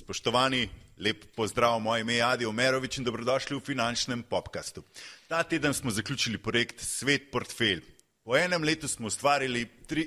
Spoštovani, lep pozdrav, moje ime je Adi Omerovič in dobrodošli v finančnem podcastu. Ta teden smo zaključili projekt Svet portfelj. Po enem letu smo ustvarili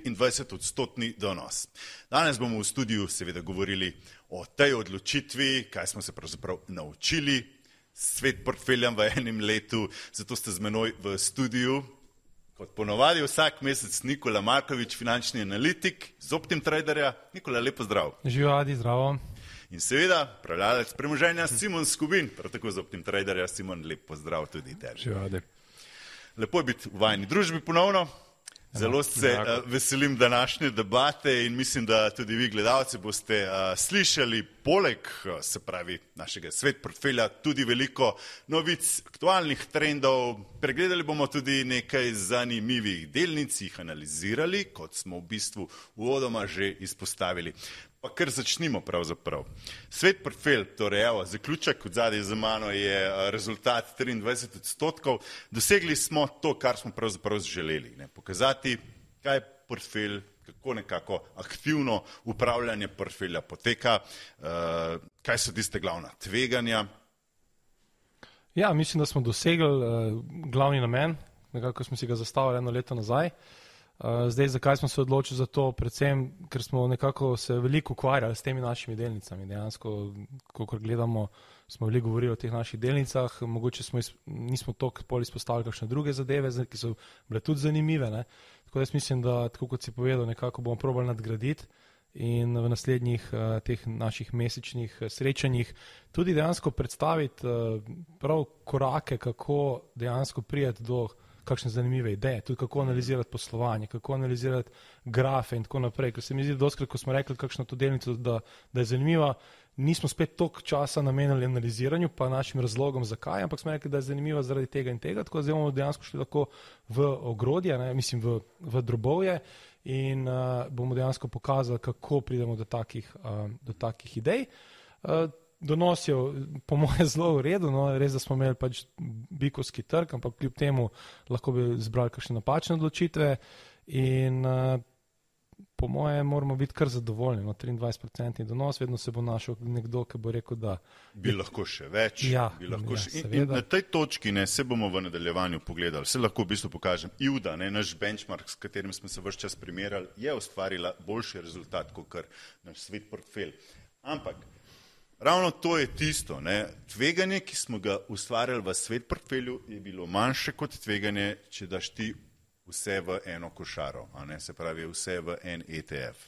23% donos. Danes bomo v studiu seveda govorili o tej odločitvi, kaj smo se pravzaprav naučili s Svet portfeljem v enem letu, zato ste z menoj v studiu. Kot ponovadi vsak mesec Nikola Markovič, finančni analitik z OptimTraderja. Nikola, lepo zdrav. Živijo, Adi, zdravo. In seveda, upravljalec premoženja Simon Skubin, prav tako z OptimTraderja. Simon, lep pozdrav tudi tebi. Živijo, Adi. Lepo je biti v vajni družbi ponovno. Zelo se veselim današnje debate in mislim, da tudi vi, gledalci, boste slišali poleg, se pravi, našega Svet portfelja tudi veliko novic, aktualnih trendov. Pregledali bomo tudi nekaj zanimivih delnic, jih analizirali, kot smo v bistvu uvodoma že izpostavili. Pa kar začnimo pravzaprav. Svet portfelj, torej evo, zaključek od zadaj za mano je rezultat 23%. Dosegli smo to, kar smo pravzaprav želeli. Pokazati, kaj je portfelj, kako nekako aktivno upravljanje portfelja poteka, kaj so tiste glavna tveganja. Ja, mislim, da smo dosegli glavni namen, nekako smo si ga zastavili eno leto nazaj. Zdaj, zakaj smo se odločili za to? Predvsem, ker smo nekako se veliko ukvarjali s temi našimi delnicami. Dejansko, ko gledamo, smo veliko govorili o teh naših delnicah, mogoče nismo toliko bolj izpostavili kakšne druge zadeve, ki so bile tudi zanimive. Ne? Tako da jaz mislim, da, tako kot si povedal, nekako bomo probali nadgraditi in v naslednjih teh naših mesečnih srečanjih tudi dejansko predstaviti prav korake, kako dejansko prijeti do kakšne zanimive ideje, tudi kako analizirati poslovanje, kako analizirati grafe in tako naprej. Ker se mi zdi, da doskrat, ko smo rekli kakšno to delnico, da je zanimiva, nismo spet toliko časa namenili analiziranju pa našim razlogom zakaj, ampak smo rekli, da je zanimiva zaradi tega in tega, tako da zdaj bomo dejansko šli lahko v ogrodje, mislim v drobovje in bomo dejansko pokazali, kako pridemo do takih idej. Donos je po moje zelo v redu, no, res, da smo imeli pač bikovski trg, ampak kljub temu lahko bi zbrali kakšne napačne odločitve in po moje moramo biti kar zadovoljni, no, 23% donos, vedno se bo našel nekdo, ki bo rekel, da bi lahko še več. Ja, bi lahko še. In na tej točki se bomo v nadaljevanju pogledali, se lahko v bistvu pokažem. IUDA, naš benchmark, s katerim smo se ves čas primerjali, je ustvarila boljši rezultat kot kar naš Svet portfelj. Ampak ravno to je tisto, tveganje, ki smo ga ustvarjali v Svet portfelju, je bilo manjše kot tveganje, če daš ti vse v eno košaro, se pravi vse v en ETF.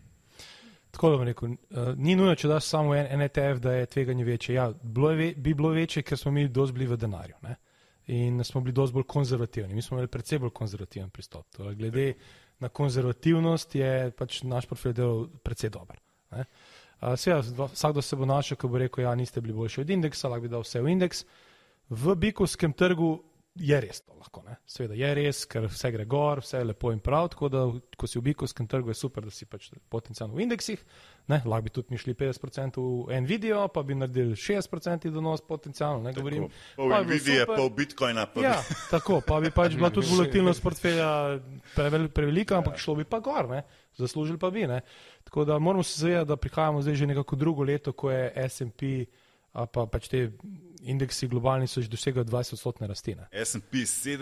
Tako da bom rekel, ni nujno, če daš samo en ETF, da je tveganje večje. Ja, bi bilo večje, ker smo mi dosti bili v denarju, in smo bili dosti bolj konzervativni. Mi smo imeli predvsej bolj konzervativen pristop. Torej, glede na konzervativnost je pač naš portfelj delal predvsej dober. Seveda, vsakdo se bo našel, ko bo rekel, ja, niste bili boljši od indeksa, lahko bi dal vse v indeks. V bikovskem trgu je res to lahko. Seveda je res, ker vse gre gor, vse je lepo in prav, tako da, ko si v bikovskem trgu, je super, da si pač potencialno v indeksih. Lahko bi tudi mi šli 50% v Nvidio, pa bi naredili 60% donos potencialno. Govorim, pol Nvidije, pol Bitcoina. Ja, tako, pa bi pač bila tudi volatilnost portfelja prevelika, ampak šlo bi pa gor, zaslužili pa bi. Tako da moramo se zavedati, da prihajamo zdaj že nekako drugo leto, ko je S&P, pa pač te indeksi globalni so že dosegli 20% rasti. S&P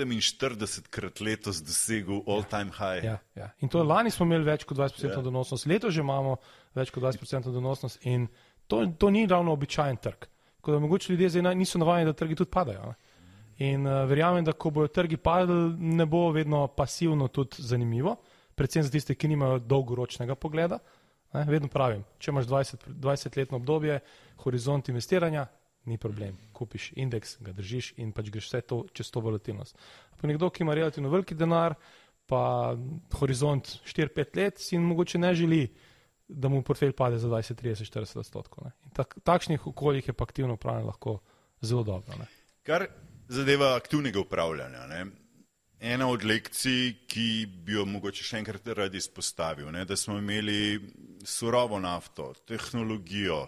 47krat letos dosegel all-time high. Ja. In to lani smo imeli več kot 20% donosnost, letos že imamo več kot 20% donosnost in to ni ravno običajen trg. Tako da mogoče ljudje zdaj niso navajeni, da trgi tudi padajo. In verjamem, da ko bojo trgi padali, ne bo vedno pasivno tudi zanimivo, predvsem za tiste, ki nimajo dolgoročnega pogleda. Vedno pravim, če imaš 20-letno obdobje, horizont investiranja, ni problem. Kupiš indeks, ga držiš in pač greš vse to čez to volatilnost. Pa nekdo, ki ima relativno veliki denar, pa horizont 4-5 let, si mogoče ne želi, da mu portfelj pade za 20, 30, 40%. In takšnih okoljih je pa aktivno upravljanje lahko zelo dobro. Kar zadeva aktivnega upravljanja, ena od lekcij, ki bi jo mogoče še enkrat radi izpostavil, da smo imeli surovo nafto, tehnologijo,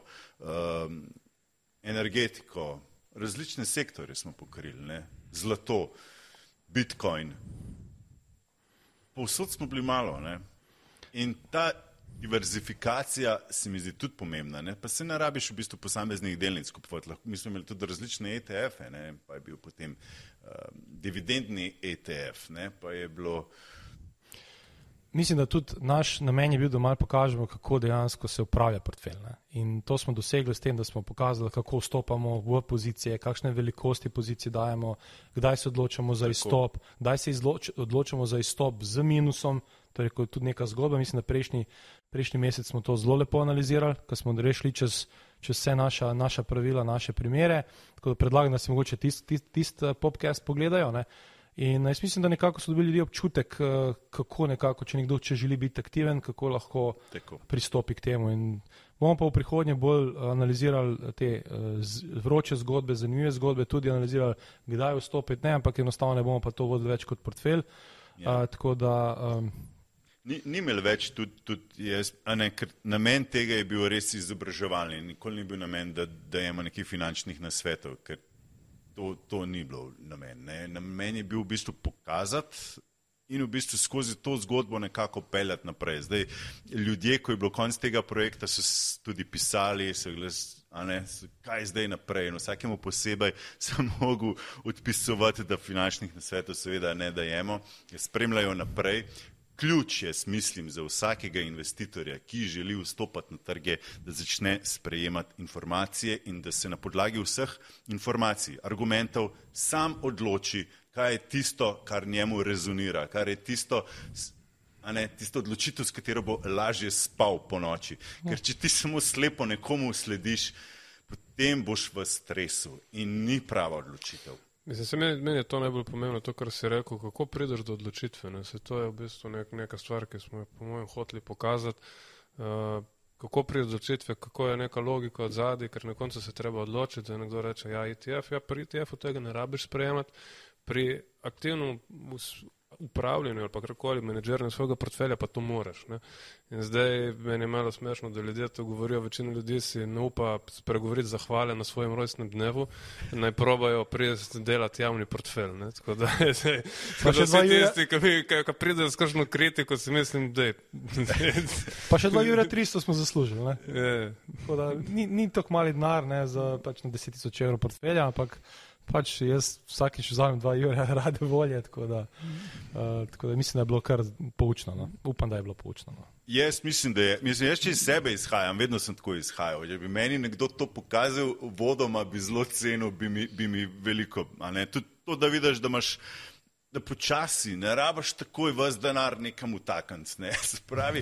energetiko, različne sektorje smo pokrili, zlato, Bitcoin. Povsod smo bili malo. In ta diverzifikacija se mi zdi tudi pomembna, ne? Pa se ne rabiš v bistvu posameznih delnic kupovati. Mi smo imeli tudi različne ETF-e, ne? Pa je bil potem dividendni ETF, ne? Pa je bilo... Mislim, da tudi naš namen je bil, da malo pokažemo, kako dejansko se upravlja portfelj. Ne? In to smo dosegli s tem, da smo pokazali, kako vstopamo v pozicije, kakšne velikosti pozicij dajemo, kdaj se odločamo za izstop, kdaj se odločamo za izstop z minusom, to je tudi neka zgodba. Mislim, da prejšnji mesec smo to zelo lepo analizirali, ko smo rešili čez vse naša pravila, naše primere, tako da predlagam, da si mogoče tist podcast pogledajo, ne? In jaz mislim, da nekako so dobili ljudi občutek, kako nekako, če želi biti aktiven, kako lahko pristopi k temu. In bomo pa v prihodnje bolj analizirali te vroče zgodbe, zanimive zgodbe, tudi analizirali, kdaj vstopiti, ne, ampak enostavno ne bomo pa to vodili več kot portfelj. Tako da... Ni imel več tudi jaz, ker namen tega je bil res izobraževalni. Nikoli ni bil namen, da dajemo nekih finančnih nasvetov, ker to ni bilo namen. Ne. Namen je bil v bistvu pokazati in v bistvu skozi to zgodbo nekako peljati naprej. Zdaj, ljudje, ko je bilo konc tega projekta, so tudi pisali, kaj zdaj naprej. In vsakemu posebej sem mogel odpisovati, da finančnih nasvetov seveda ne dajemo, spremljajo naprej. Ključ je, mislim, za vsakega investitorja, ki želi vstopati na trge, da začne sprejemati informacije in da se na podlagi vseh informacij, argumentov sam odloči, kaj je tisto, kar njemu rezonira, kar je tisto odločitev, s katero bo lažje spal po noči. Ker če ti samo slepo nekomu slediš, potem boš v stresu in ni prava odločitev. Meni je to najbolj pomembno, to, kar si rekel, kako prideš do odločitve. To je v bistvu neka stvar, ki smo jo po mojem hoteli pokazati, kako prideš do odločitve, kako je neka logika od zadaj, ker na koncu se treba odločiti, da nekdo reče, ETF, pri ETF-u tega ne rabiš sprejemati, pri aktivnem upravljanju ali pa kakorkoli menedžerju svojega portfelja pa to moraš. Ne? In zdaj meni je malo smešno, da ljudje to govorijo, večina ljudi si ne upa spregovoriti zahvale na svojem rojstnem dnevu, naj probajo priti delati javni portfelj. Ne? Tako da vsi tisti, ki pridejo s kakšno kritiko, si mislim, da Pa še 2,300 smo zaslužili. Ne? Da, ni tako mali denar, ne, za pač na 10,000 evrov portfelja, ampak pač jaz vsakič vzamem 2 evra rade volje, tako da mislim, da je bilo kar poučno. No. Upam, da je bilo poučno. No. Jaz mislim, da je. Jaz če iz sebe izhajam, vedno sem tako izhajal. Če bi meni nekdo to pokazal vodoma, bi zelo cenil, bi mi veliko. Tudi to, da vidiš, da imaš, da počasi, ne rabaš takoj ves denar nekam utakniti. Ne? Se pravi,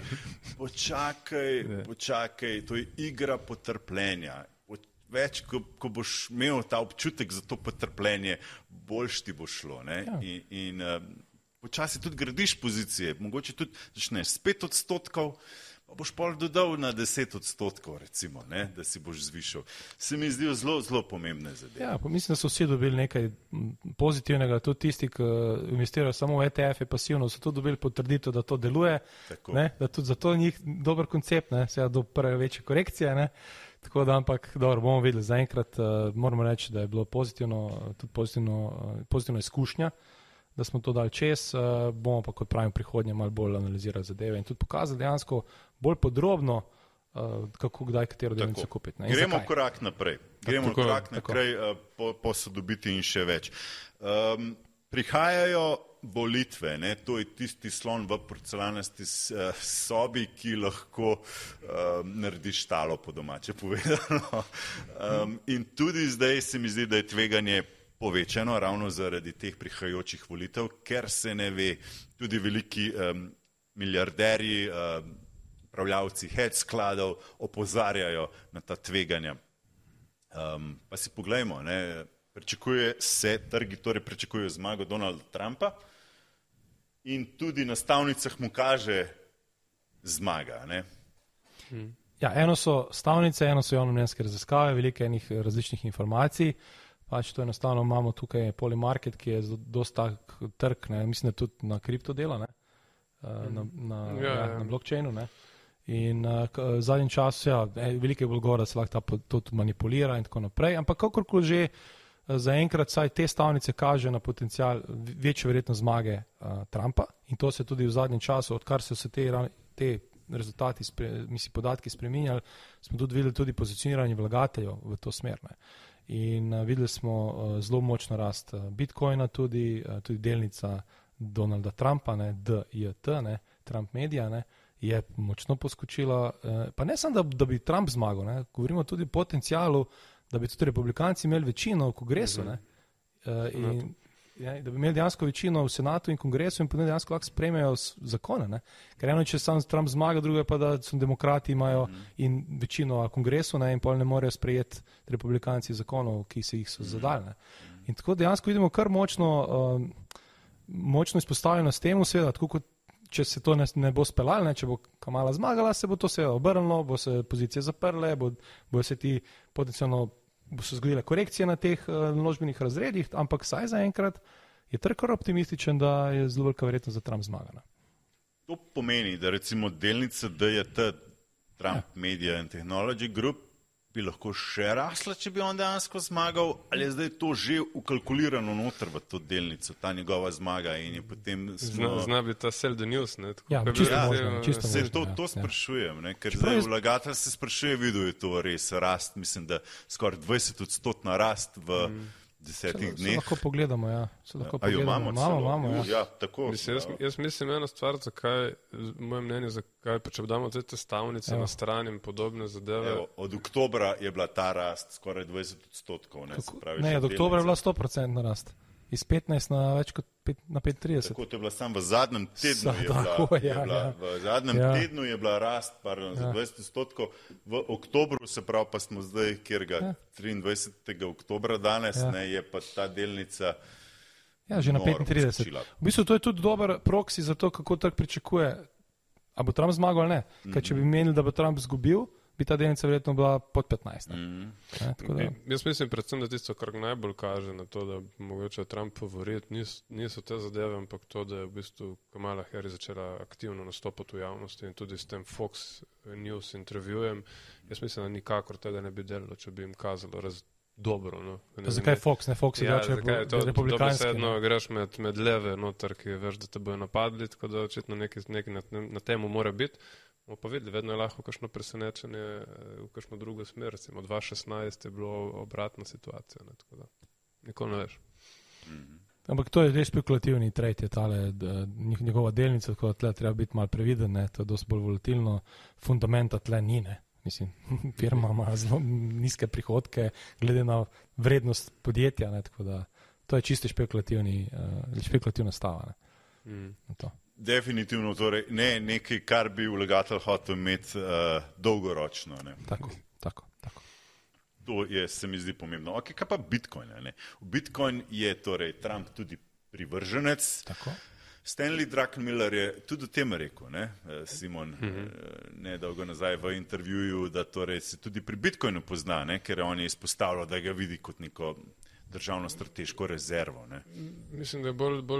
počakaj, to je igra potrpljenja. Več, ko boš imel ta občutek za to potrpljenje, boljš ti bo šlo. Ne? Ja. In počasi tudi gradiš pozicije, mogoče tudi začneš s 5%, pa boš pol dodal na 10%, recimo, ne? Da si boš zvišal. Se mi zdijo zelo, zelo pomembne zadeve. Ja, pa mislim, da so vsi dobili nekaj pozitivnega, tudi tisti, ki investirajo samo v ETF-e pasivno, so tudi dobili potrditev, da to deluje, ne? Da tudi zato je njih dober koncept, ne? Seveda do prve večje korekcije, ne? Tako da, ampak dobro, bomo videli. Zaenkrat moramo reči, da je bilo tudi pozitivna izkušnja, da smo to dali čez, bomo pa kot pravim prihodnje malo bolj analizirali zadeve in tudi pokazali dejansko bolj podrobno, kako kdaj katero delnico kupiti. Ne? Gremo korak naprej, posodobiti in še več. Prihajajo volitve, ne? To je tisti slon v porcelanasti sobi, ki lahko naredi štalo po domače povedano. In tudi zdaj se mi zdi, da je tveganje povečano ravno zaradi teh prihajajočih volitev, ker se ne ve, tudi veliki milijarderji, upravljavci hedge skladov opozarjajo na ta tveganja. Pa si poglejmo, ne? Trgi torej pričakujejo zmago Donalda Trumpa in tudi na stavnicah mu kaže zmaga. Ne? Ja, eno so stavnice, eno so javnomnenjske raziskave, veliko enih različnih informacij. Pač to enostavno imamo tukaj Polymarket, ki je dosta trg, ne? Mislim, da tudi na kripto dela, ne? Na blockchainu. Ne? In v zadnjem času, veliko je bolj gore, da se lahko to manipulira in tako naprej, ampak kakorkoli že, zaenkrat saj te stavnice kaže na potencial večjo verjetnost zmage Trumpa in to se tudi v zadnjem času, odkar so se te rezultati, podatki spreminjali, smo tudi videli tudi pozicioniranje vlagateljev v to smer. Ne. In videli smo zelo močno rast Bitcoina, tudi delnica Donalda Trumpa, ne, DJT, ne, Trump Media, ne, je močno poskočila. Pa ne samo, da bi Trump zmagal, ne, govorimo tudi o potencialu, da bi tudi republikanci imeli večino v kongresu, ne, in da bi imeli dejansko večino v senatu in kongresu in potem dejansko lahko sprejmejo zakone. Ne. Ker eno, če sam Trump zmaga, drugo je pa, da so demokrati imajo in večino v kongresu, ne, in pol ne morejo sprejeti republikanci zakonov, ki se jih so zadali. In tako dejansko vidimo kar močno izpostavljeno s tem, seveda, tako kot če se to ne bo speljalo, če bo Kamala zmagala, se bo to seveda obrnilo, bo se pozicije zaprle, bo se ti potencialno bo se zgodile korekcije na teh naložbenih razredih, ampak saj zaenkrat je trkar optimističen, da je zelo velika verjetnost za Trump zmagana. To pomeni, da recimo delnica DJT, Trump Media and Technology Group, bi lahko še rasla, če bi on dejansko zmagal, ali je zdaj to že ukalkulirano noter v to delnico, ta njegova zmaga in je potem... Zna bi ta sell the news, ne? Ja, čisto možno. To sprašujem, ne? Ker zdaj vlagatelj se sprašuje, videl je to res rast, mislim, da skoraj 20% rast v 10 dneh. Se lahko pogledamo, ja. A jo imamo? Imamo, ja. Ja, tako. Jaz mislim ena stvar, zakaj, moje mnenje, zakaj, pa če damo te stavnice na stran in podobne zadeve. Evo, od oktobra je bila ta rast skoraj 20%. Ne, ne, od oktobra je bila 100% rast. Iz 15 na več kot 35. Tako, to je bila samo v zadnjem tednu. V zadnjem tednu je bila rast za 20%. V oktobru, se pravi, pa smo zdaj, kjer ga 23. oktobra danes, ne, je pa ta delnica že na 35. V bistvu to je tudi dober proksi za to, kako trg pričakuje, a bo Trump zmagal ali ne. Ker če bi menili, da bo Trump zgubil, bi ta delnica verjetno bila pod 15. Jaz mislim predvsem, da tisto, kar najbolj kaže na to, da mogoče Trump favorit, niso te zadeve, ampak to, da je v bistvu Kamala Harris začela aktivno nastopati v javnosti in tudi s tem Fox News intervjujem. Jaz mislim, da nikakor tega ne bi delalo, če bi jim kazalo dobro. No. Zakaj Fox? Ne, Fox je republikanski. Greš med leve noter, ki veš, da te bojo napadli, tako da očitno nekaj na temu mora biti. Bomo pa videli, vedno je lahko kakšno presenečenje v kakšno drugo smer. Recimo 2016 je bilo obratna situacija, ne, tako da nikoli ne veš. Ampak to je res spekulativni trade, je tale njegova delnica, tako da tle treba biti malo previden, ne, to je dosti bolj volatilno, fundamenta tle ni, ne. Mislim, firma ima zelo nizke prihodke, glede na vrednost podjetja, ne, tako da to je čisto spekulativna stava, ne, na to. Definitivno, torej ne nekaj, kar bi vlagatelj hotel imeti dolgoročno. Ne. Tako. To se mi zdi pomembno. Ok, kaj pa Bitcoin? Ne? V Bitcoin je torej Trump tudi privrženec. Tako. Stanley Druckenmiller je tudi o tem rekel, ne? Simon, nedolgo nazaj v intervjuju, da torej se tudi pri Bitcoinu pozna, ne? Ker on je izpostavljal, da ga vidi kot neko državno strateško rezervo. Ne? Mislim, da je bolj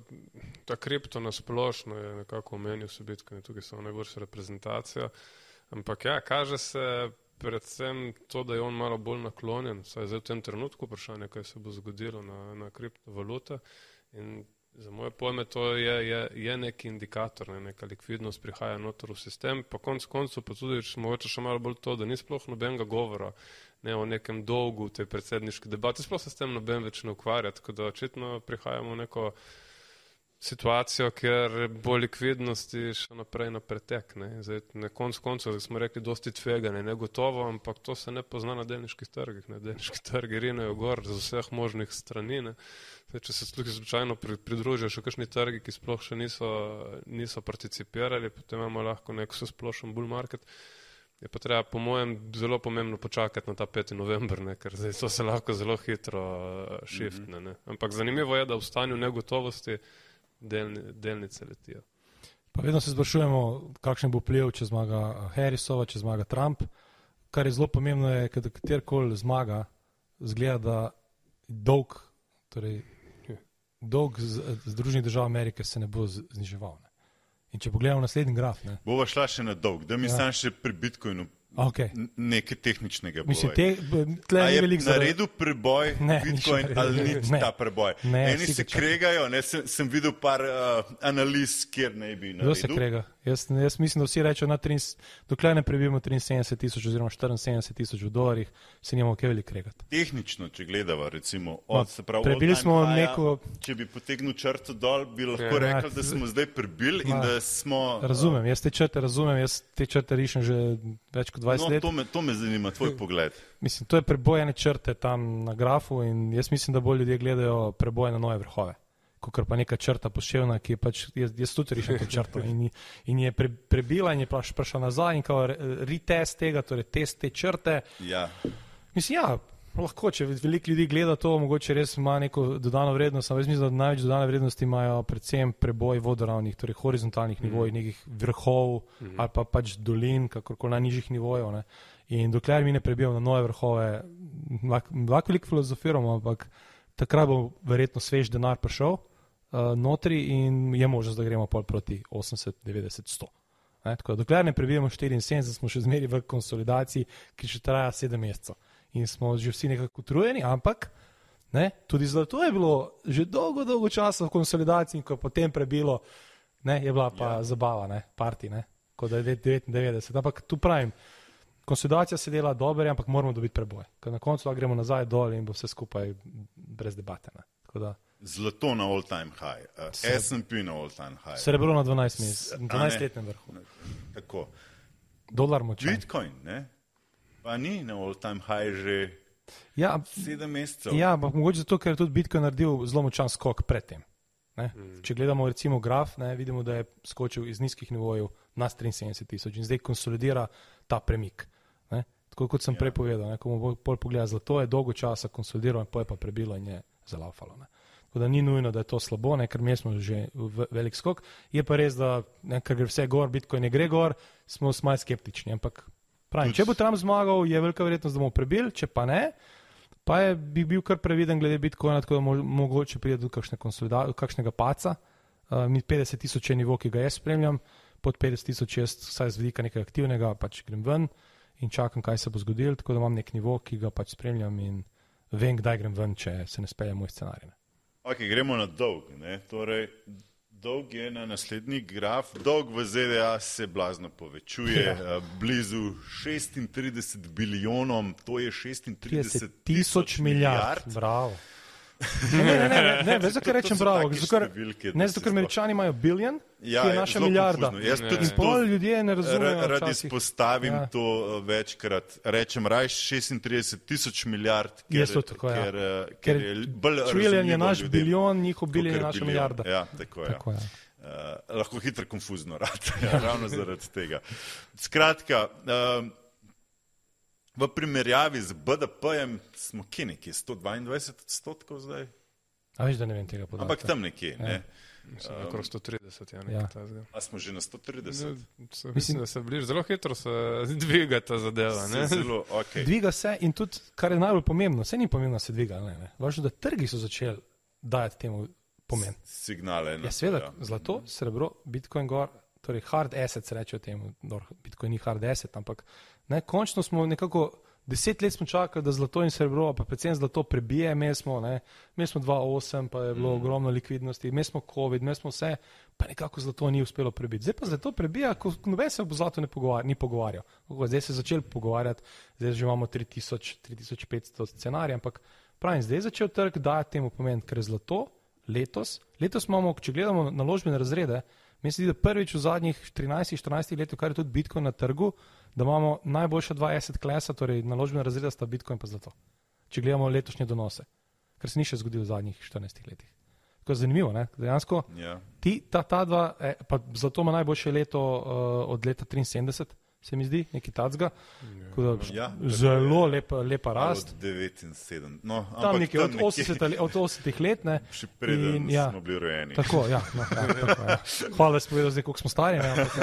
ta kripto nasplošno je nekako omenil se Bitcoin, tukaj samo najboljša reprezentacija, ampak ja, kaže se predvsem to, da je on malo bolj naklonjen, saj zdaj v tem trenutku vprašanje, kaj se bo zgodilo na kriptovalute in za moje pojme to je neki indikator, neka likvidnost prihaja noter v sistem, pa koncu pa tudi mogoče še malo bolj to, da ni sploh nobenega govora o nekem dolgu v tej predsedniški debati, sploh se s tem noben več ne ukvarja, tako da očitno prihajamo v neko situacijo, kjer bo likvidnosti še naprej na pretek. Zdaj, na koncu smo rekli dosti tvegane, negotovo, ampak to se ne pozna na delniških trgih. Delniški trgi rinejo gor z vseh možnih strani. Zdaj, če se slučajno pridružijo še kakšni trgi, ki sploh še niso participirali, potem imamo lahko nek splošen bull market. Je pa treba, po mojem, zelo pomembno počakati na ta 5. november, ker zdaj to se lahko zelo hitro shiftne. Ampak zanimivo je, da v stanju negotovosti delnice letijo. Pa vedno se sprašujemo, kakšen bo vpliv, če zmaga Harrisova, če zmaga Trump. Kar je zelo pomembno je, da katerkoli zmaga, zgleda, da dolg Združenih držav Amerike se ne bo zniževal. In če pogledamo naslednji graf. Bova šla še na dolg. Da mi sam še pri Bitcoinu Okay. Nekaj tehničnega boja. Mislim, tle je veliko naredil preboj Bitcoin ali ni ta preboj? Eni se kregajo, sem videl par analiz, kjer ne bi naredil. Kdo se krega? Jaz mislim, da vsi rečejo, dokler ne prebijemo 73,000 oziroma 74,000 v dolarjih, se njemo kaj veliko kregati. Tehnično, če gledava, recimo, prebili smo neko... Če bi potegnil črto dol, bi lahko rekel, da smo zdaj prebili in da smo... Razumem, jaz te črte rišem že več kot 20 let. To me zanima, tvoj pogled. Mislim, to je preboj ene črte tam na grafu in jaz mislim, da bolj ljudje gledajo preboj na nove vrhove. Kakor pa neka črta poševna, ki je pač, jaz tudi rišem to črto in je prebila in je prišla nazaj in kao retest tega, torej test te črte. Ja. Mislim, lahko, če veliko ljudi gleda to, mogoče res ima neko dodano vrednost, ampak jaz mislim, da največ dodane vrednosti imajo predvsem preboj vodoravnih, torej horizontalnih nivojih, nekih vrhov ali pa pač dolin, kakorkoli najnižjih nivojev. Ne. In dokler mi ne prebijamo na nove vrhove, lahko veliko filozofiramo, ampak takrat bo verjetno svež denar prišel notri in je možnost, da gremo pol proti 80, 90, 100. Tako da dokler ne prebijemo 74, smo še zmeri v konsolidaciji, ki še traja 7 mesecev. In smo že vsi nekako utrujeni, ampak tudi zato je bilo že dolgo časa v konsolidaciji, ko je potem prebilo, je bila pa zabava, party, kot da je 99. Ampak tu pravim, konsolidacija se dela dobro, ampak moramo dobiti preboj. Ker na koncu gremo nazaj dol in bo vse skupaj brez debate. Zlato na all time high, S&P na all time high. Srebro na 12-letnem vrhu. Tako. Dolar močan. Bitcoin, pa ni na all time high že 7 mesecev. Ja, ampak mogoče zato, ker je tudi Bitcoin naredil zelo močan skok predtem. Če gledamo recimo graf, vidimo, da je skočil iz nizkih nivojev na 73,000 in zdaj konsolidira ta premik. Tako kot sem prej povedal, ko bomo bolj pogledali, zlato je dolgo časa konsolidiralo in poje pa prebilo in je zalaufalo. Tako da ni nujno, da je to slabo, ker mi smo že velik skok. Je pa res, da ker gre vse gor, Bitcoin ne gre gor, smo malo skeptični. Ampak pravim, če bo Trump zmagal, je velika verjetnost, da bomo prebili, če pa ne, pa bi bil kar previden glede Bitcoina, tako da mogoče pride do kakšnega paca. Mi 50,000 je nivo, ki ga jaz spremljam, pod 50,000 jaz vsaj z vidika nekaj aktivnega, pač grem ven in čakam, kaj se bo zgodilo, tako da imam nek nivo, ki ga pač spremljam in vem, kdaj grem ven, če se ne spelje moj scenarij. Ok, gremo na dolg. Torej, dolg je na naslednji graf. Dolg v ZDA se blazno povečuje, blizu 36 bilijonom, to je 36 tisoč milijard. Bravo. Ne, veš, zakaj rečem bravo? Zato, ker Američani imajo biljon, ki je naša milijarda. In pol ljudje ne razumejo. Rad izpostavim to večkrat. Rečem raj 36 tisoč milijard, ker je bolj razumljivo. Trillion je naš biljon, njihov biljon je naša milijarda. Ja, tako je. Lahko hitro konfuzno rad, ravno zaradi tega. Skratka, v primerjavi z BDP-jem smo kje nekje, 122% zdaj? A veš, da ne vem tega podatka. Ampak tam nekje, Mislim, da je 130, A smo že na 130? Mislim, da se bliže. Zelo hitro se dviga ta zadeva. Zelo, okay. Dviga se in tudi, kar je najbolj pomembno, vse ni pomembno, da se dviga. Važno, da trgi so začeli dajati temu pomen. Signale. Ja, seveda, zlato, srebro, Bitcoin gor, torej hard asset se reče temu, Bitcoin ni hard asset, ampak končno smo nekako 10 let smo čakali, da zlato in srebro, pa predvsem zlato prebije, imeli smo 2,8, pa je bilo ogromno likvidnosti, imeli smo COVID, imeli smo vse, pa nekako zlato ni uspelo prebiti. Zdaj pa zlato prebija, ko noben se o zlatu ni pogovarjal. Zdaj se je začel pogovarjati, zdaj že imamo 3500 scenarij, ampak pravim, zdaj je začel trg dajati temu pomen, ker je zlato letos imamo, če gledamo naložbene razrede, meni se zdi, da prvič v zadnjih 13-14 letih, kar je tudi Bitcoin na trgu, da imamo najboljša dva asset klasa, torej naložbena razreda sta Bitcoin pa zlato. Če gledamo letošnje donose, kar se ni še zgodilo v zadnjih 14 letih. Tako je zanimivo, dejansko. Ta dva, pa zlato ima najboljše leto od leta 73, se mi zdi, nekaj tacga. Zelo lepa rast. Od 79. No, tam nekaj, od 80 let. Še preden smo bili rojeni. Tako, ja. Hvala, da si povedal zdaj, koliko smo stari.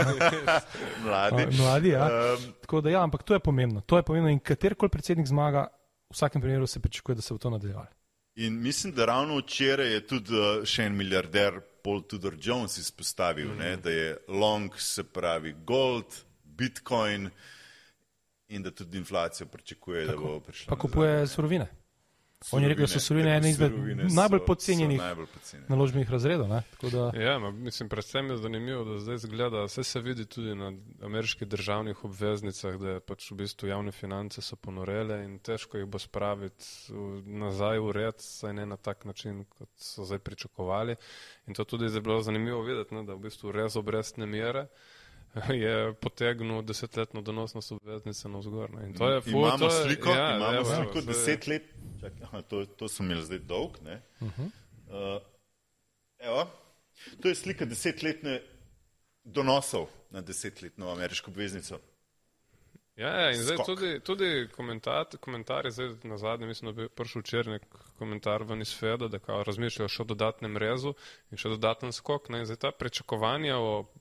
Mladi, ja. Tako da ja, ampak to je pomembno. To je pomembno in katerikoli predsednik zmaga, v vsakem primeru se pričakuje, da se bo to nadaljevalo. In mislim, da ravno včeraj je tudi še en milijarder Paul Tudor Jones izpostavil, da je long, se pravi gold, Bitcoin in da tudi inflacijo pričakuje, da bo prišla. Pa kupuje surovine. Oni rekli, da so surovine ene izmed najbolj podcenjenih naložbenih razredov. Ja, mislim, predvsem je zanimivo, da zdaj zgleda, vse se vidi tudi na ameriških državnih obveznicah, da pač v bistvu javne finance so ponorele in težko jih bo spraviti nazaj v red, saj ne na tak način, kot so zdaj pričakovali. In to tudi je bilo zanimivo videti, da v bistvu res obrestne mere je potegnil 10-letno donosnost obveznice navzgor. Imamo sliko 10 let. To smo imeli zdaj dolg. To je slika 10-letne donosov na 10-letno ameriško obveznico. Ja, in zdaj tudi komentarji, zdaj na zadnje, mislim, da bi prišel včeraj nek komentar ven iz Feda, da kao razmišljajo še o dodatnem rezu in še dodatnem skok. In zdaj ta pričakovanja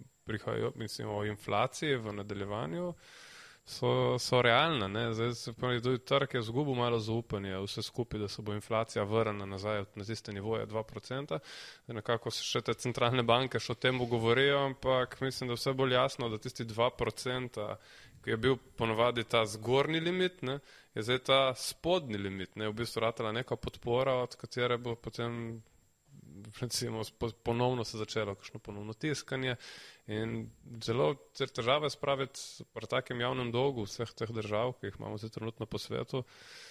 o inflaciji v nadaljevanju so realna. Zdaj se tudi trg je zgubil malo zaupanje vse skupaj, da se bo inflacija vrnila nazaj na tiste nivoje 2%. Nekako še te centralne banke še o tem govorijo, ampak mislim, da vse bolj jasno, da tisti 2%, ki je bil ponovadi ta zgornji limit, je zdaj ta spodnji limit, v bistvu ratala neka podpora, od katere bo potem recimo ponovno se začelo kakšno ponovno tiskanje in zelo težave spraviti pri takem javnem dolgu vseh teh držav, ki jih imamo zdaj trenutno po svetu,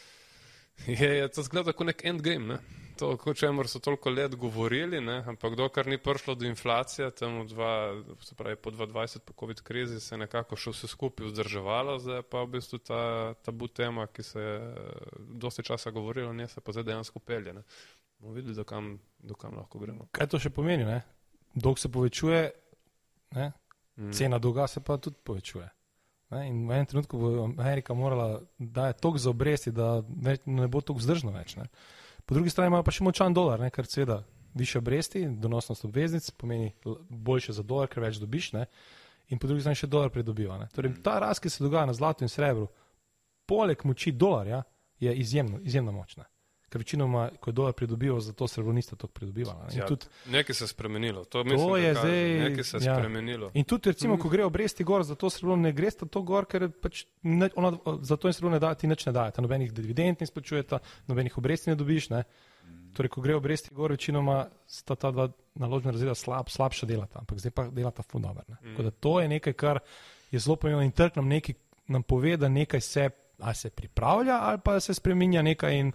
je to zgleda kot nek endgame, to, o čemer so toliko let govorili, ampak dokler ni prišlo do inflacije, tam po 2020 po COVID krizi se nekako še vse skupaj vzdrževalo, zdaj pa v bistvu ta tabu tema, ki se je dosti časa govorilo, nje se pa zdaj dejansko pelje. Bomo videli, do kam lahko gremo. Kaj to še pomeni? Dolg se povečuje, cena dolga se pa tudi povečuje. In v enem trenutku bo Amerika morala dajati toliko za obresti, da ne bo toliko vzdržno več. Po drugi strani imajo pa še močan dolar, ker seveda više obresti, donosnost obveznic pomeni boljše za dolar, ker več dobiš, in po drugi strani še dolar pridobiva. Torej, ta rast, ki se dogaja na zlatu in srebru, poleg moči dolarja, je izjemno močna. Ker večinoma, ko je dolar pridobival, zato srebro nista toliko pridobivala. Nekaj se je spremenilo. Nekaj se je spremenilo. In tudi, recimo, ko gre obresti gor, zato srebro ne gre to gor, ker pač zato in srebro ti nič ne daje. Nobenih dividend ne izplačujeta, nobenih obresti ne dobiš. Torej, ko gre obresti gor, večinoma sta ta dva naložbena razreda slabša delata, ampak zdaj pa delata ful dobro. Tako da to je nekaj, kar je zelo pomembno in trg nam pove, da nekaj se pripravlja ali pa se spreminja nekaj in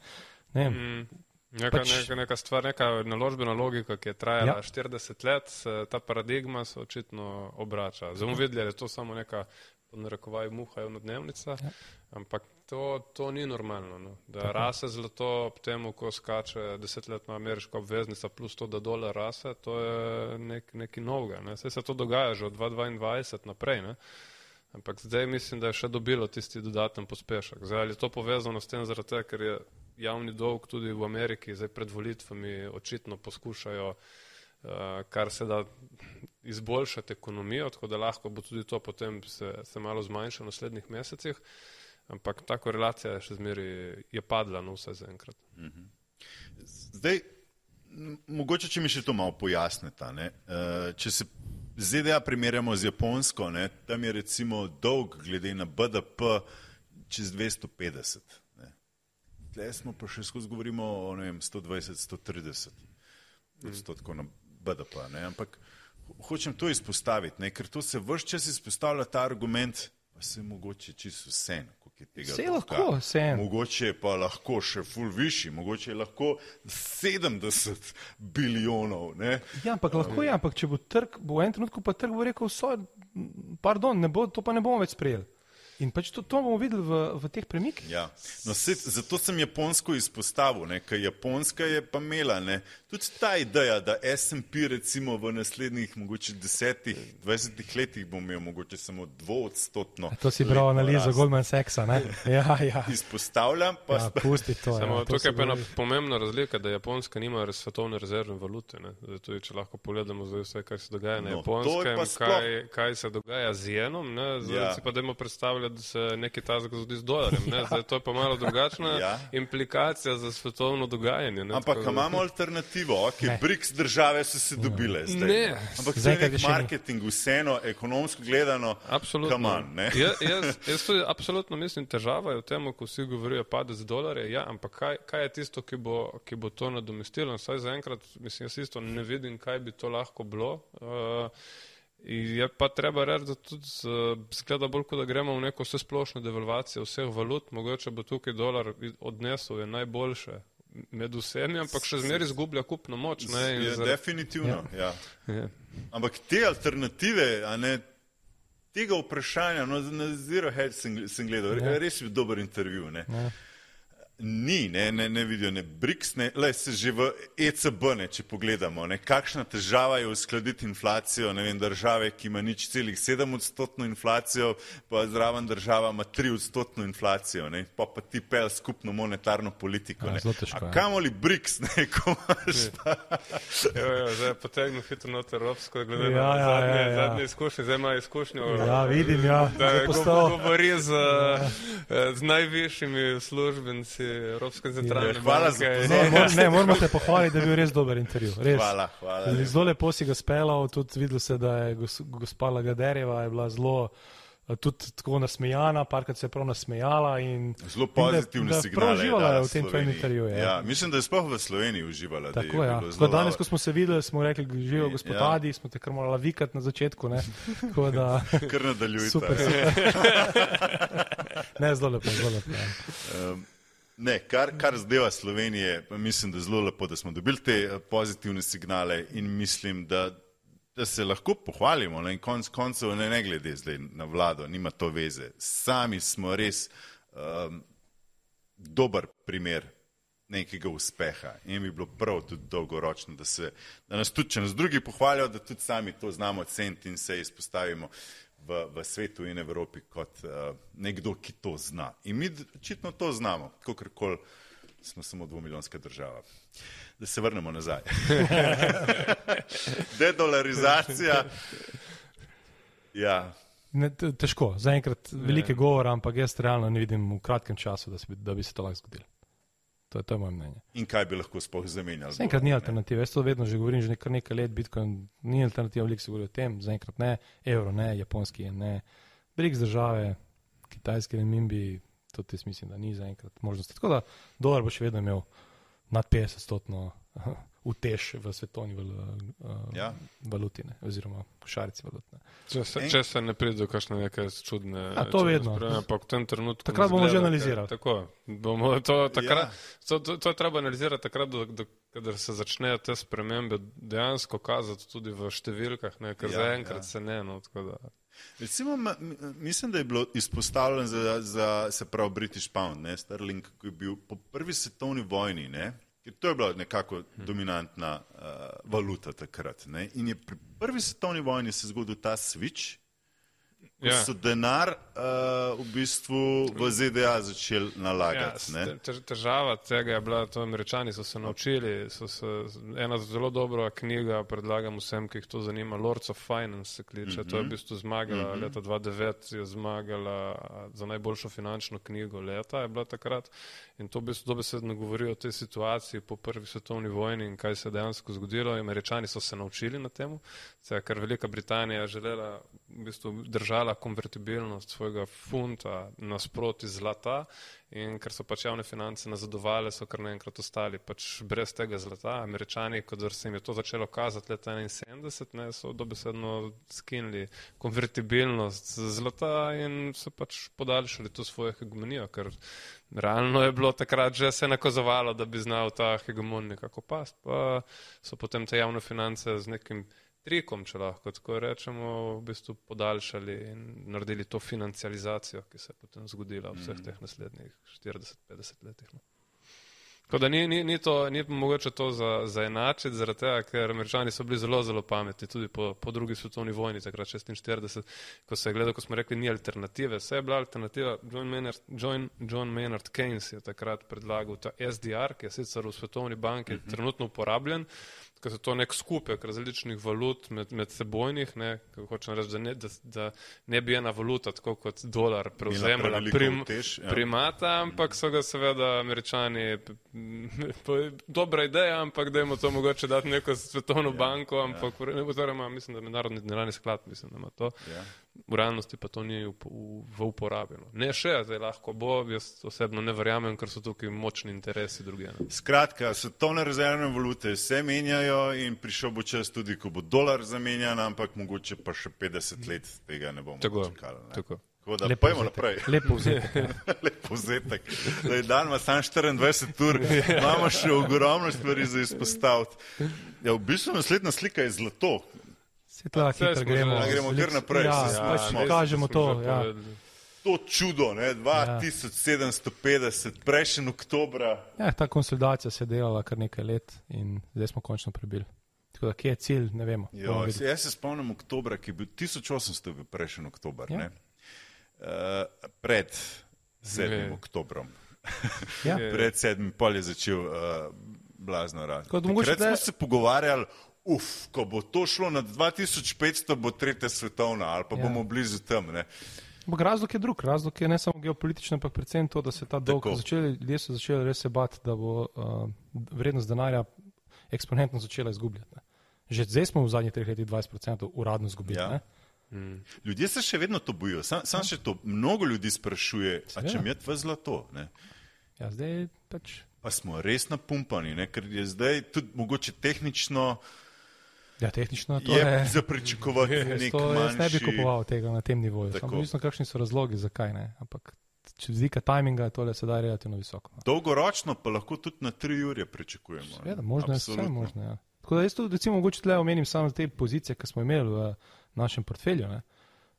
Neka stvar, neka naložbena logika, ki je trajala 40 let, ta paradigma se očitno obrača. Zdaj bomo videli, da je to samo neka, pod narekovaj, muha enodnevnica, ampak to ni normalno. Da rase zlato ob temu, ko skače 10-letna ameriška obveznica plus to, da dolar rase, to je nekaj novega. Saj se to dogaja že od 2022 naprej, ampak zdaj mislim, da je še dobilo tisti dodaten pospešek. Zdaj, ali je to povezano s tem zaradi tega, ker je javni dolg tudi v Ameriki, zdaj pred volitvami očitno poskušajo, kar se da izboljšati ekonomijo, tako da lahko bo tudi to potem se malo zmanjša v naslednjih mesecih, ampak ta korelacija je še zmeri je padla na vse zaenkrat. Zdaj, mogoče, če mi še to malo pojasnite, če se ZDA primerjamo z Japonsko, tam je recimo dolg glede na BDP čez 250. Tle smo pa še skozi govorimo o 120-130 odstotkov na BDP, ampak hočem to izpostaviti, ker to se vrš čas izpostavlja ta argument, pa se mogoče čisto vseeno, koliko je tega dolga. Mogoče pa lahko še ful višji, mogoče je lahko 70 bilijonov. Ja, ampak lahko je, ampak če bo trg, bo v enem trenutku pa trg bo rekel, pardon, to pa ne bomo več sprejeli. In pač to bomo videli v teh premikih. Ja, zato sem Japonsko izpostavil, ker Japonska je pa imela, tudi ta ideja, da S&P recimo v naslednjih mogoče 10-20 letih bo imel mogoče samo 2%. To si bral analizo Goldman Sachsa, Ja. Izpostavljam pa... Ja, pusti to. Samo tukaj pa ena pomembna razlika, da Japonska nima svetovne rezervne valute. Zato, če lahko pogledamo vse, kaj se dogaja na Japonskem, kaj se dogaja z jenom, zdaj si pa dajmo predstavljati predstavljati, da se nekaj tazga zgodi z dolarjem. Ne? Zdaj, to je pa malo drugačna implikacija za svetovno dogajanje. Ne? Ampak imamo alternativo, BRICS države so se dobile zdaj. Ne. Ampak to je nek marketing, vseeno, ekonomsko gledano, Jaz tudi absolutno mislim, težava je v tem, ko vsi govorijo padec dolarja, ampak kaj je tisto, ki bo to nadomestilo? Saj zaenkrat, mislim, jaz isto ne vidim, kaj bi to lahko bilo. Je pa treba reči, da tudi zgleda bolj, kot da gremo v neko vse splošno devalvacijo vseh valut, mogoče bo tukaj dolar odnesel, je najboljše med vsemi, ampak še zmeraj izgublja kupno moč. Definitivno, ja. Ampak te alternative, a ne, tega vprašanja, na Zero Hedge sem gledal, res je dober intervju, ne. Ni, ne vidijo, ne BRICS, ne, se že v ECB, ne, če pogledamo, ne, kakšna težava je uskladiti inflacijo, ne vem, države, ki ima 0,7% inflacijo, pa zraven država ima 3% inflacijo, ne, pa ti pel skupno monetarno politiko, ne. A kamoli BRICS, ne, ko imaš pa. Zdaj potegnu hitro noter Evropsko, glede na zadnje izkušnje, zdaj ima izkušnjo. Ja, vidim, ja. Da govori z najvišjimi uslužbenci Evropske centralne banke. Ne, moramo te pohvaliti, da je bil res dober intervju. Res. Hvala. Zelo lepo si ga spelal, tudi videl se, da je gospa Lagaderjeva je bila zelo tudi tako nasmejana, parkrat se je prav nasmejala. Zelo pozitivne signale. Prav uživala je v tem tvojem intervjuju. Ja, mislim, da je sploh v Sloveniji uživala. Tako, ja. Danes, ko smo se videli, smo rekli, živijo gospod Adi, smo te kar morala vikati na začetku. Ne? Kar nadaljujte. Super. Ne, zelo lepo. Ne, kar zadeva Slovenije, mislim, da je zelo lepo, da smo dobili te pozitivne signale in mislim, da se lahko pohvalimo, ne, in koncev ne glede zdaj na vlado, nima to veze. Sami smo res dober primer nekega uspeha in bi bilo prav tudi dolgoročno, da nas tudi, če nas drugi pohvalijo, da tudi sami to znamo ceniti in se izpostavimo v svetu in Evropi kot nekdo, ki to zna. In mi očitno to znamo, kakorkoli smo samo 2-milijonska država. Da se vrnemo nazaj. Dedolarizacija. Ja. Težko, zaenkrat velike govora, ampak jaz realno ne vidim v kratkem času, da bi se to lahko zgodilo. To je moje mnenje. In kaj bi lahko sploh zamenjali? Zaenkrat ni alternative. Jaz to vedno že govorim, že kar nekaj let, Bitcoin ni alternativa, veliko se govori o tem, zaenkrat ne, evro ne, japonski ne, BRICS države, kitajski renminbi, tudi jaz mislim, da ni zaenkrat možnosti. Tako da dolar bo še vedno imel nad 50% utež v svetovni valuti, oziroma košarici valutne. Če se ne pride do kakšne neke čudne... to vedno. Ampak v tem trenutku... Takrat bomo že analizirali. Tako, to je treba analizirati takrat, kadar se začnejo te spremembe dejansko kazati tudi v številkah, ker zaenkrat se ne. Recimo, mislim, da je bilo izpostavljeno za se pravi British Pound, Sterling, ko je bil po prvi svetovni vojni, to je bila nekako dominantna valuta takrat. In je pri prvi svetovni vojni se zgodil ta switch, ko so denar v bistvu v ZDA začeli nalagati. Težava tega je bila, to Američani so se naučili, ena zelo dobra knjiga, predlagam vsem, ki jih to zanima, Lords of Finance se kliče, to je v bistvu zmagala, leta 2009 je zmagala za najboljšo finančno knjigo leta, je bila takrat, in to v bistvu dobesedno govori o tej situaciji po prvi svetovni vojni in kaj se je dejansko zgodilo. Američani so se naučili na temu, ker Velika Britanija je želela, v bistvu držala konvertibilnost svojega funta nasproti zlata in ker so pač javne finance nazadovale, so kar naenkrat ostali pač brez tega zlata. Američani, kadar se jim je to začelo kazati leta 1971, so dobesedno skinili konvertibilnost zlata in so pač podaljšali to svojo hegemonijo, ker realno je bilo takrat že se nakazovalo, da bi znal ta hegemon nekako past, pa so potem te javne finance z nekim trikom, če lahko tako rečemo, v bistvu podaljšali in naredili to financializacijo, ki se je potem zgodila v vseh teh naslednjih 40-50 letih. Tako da ni mogoče to zaenačiti, zaradi tega, ker Američani so bili zelo, zelo pametni, tudi po drugi svetovni vojni, takrat 46, ko se je gledal, ko smo rekli, ni alternative. Vse je bila alternativa. John Maynard Keynes je takrat predlagal ta SDR, ki je sicer v Svetovni banki trenutno uporabljen, ker so to nek skupek različnih valut med sebojnih, ne, hočem reči, da ne bi ena valuta, tako kot dolar, prevzemala primata, ampak so ga seveda Američani, dobra ideja, ampak dajmo to mogoče dati neko svetovno banko, ampak mislim, da mednarodni denarni sklad, mislim, da ima to. V realnosti pa to ni v uporabi. Ne še, zdaj lahko bo, jaz osebno ne verjamem, ker so tukaj močni interesi druge. Skratka, svetovne rezervne valute se menjajo in prišel bo čas tudi, ko bo dolar zamenjan, ampak mogoče pa še 50 let tega ne bomo čakali. Tako. Tako da pojmo naprej. Lepo vzetek. Lepo vzetek. Dan ima sam 24 ur, imamo še ogromno stvari za izpostaviti. Ja, v bistvu naslednja slika je zlato. Svetla, hitro gremo kar naprej. Kažemo to. To čudo, ne, 2750, prejšnji oktobra. Ja, ta konsolidacija se je delala kar nekaj let in zdaj smo končno prebili. Tako da, kje je cilj, ne vemo. Jaz se spomnim oktobra, ki je bil 1800 bil prejšnji oktober, ne? Pred 7. oktobrom. Pred 7. pol je začel blazno rast. Takrat smo se pogovarjali, ko bo to šlo na 2500, bo tretja svetovna ali pa bomo blizu tam, ne. Razlog je drug, razlog je ne samo geopolitičen, ampak predvsem to, da se ta dolg ljudje so začeli res se bati, da bo vrednost denarja eksponentno začela izgubljati. Ne. Že zdaj smo v zadnjih 3 letih 20% uradno izgubili. Ja. Ljudje se še vedno to bojijo, sam še to mnogo ljudi sprašuje, a če imeti v zlato. Ne. Ja, zdaj pač. Pa smo res napumpani, ne, ker je zdaj tudi mogoče tehnično. Ja, tehnično to je za pričakovati nek manjši. Jaz ne bi kupoval tega na tem nivoju. Samo mislim, kakšni so razlogi, zakaj ne. Ampak če zdika tajminga, tole se da relativno visoko. Dolgoročno pa lahko tudi na 3 ure pričakujemo. Seveda, možno je vse možno, ja. Tako da jaz tudi recimo mogoče tle omenim samo te pozicije, ki smo imeli v našem portfelju. Ne.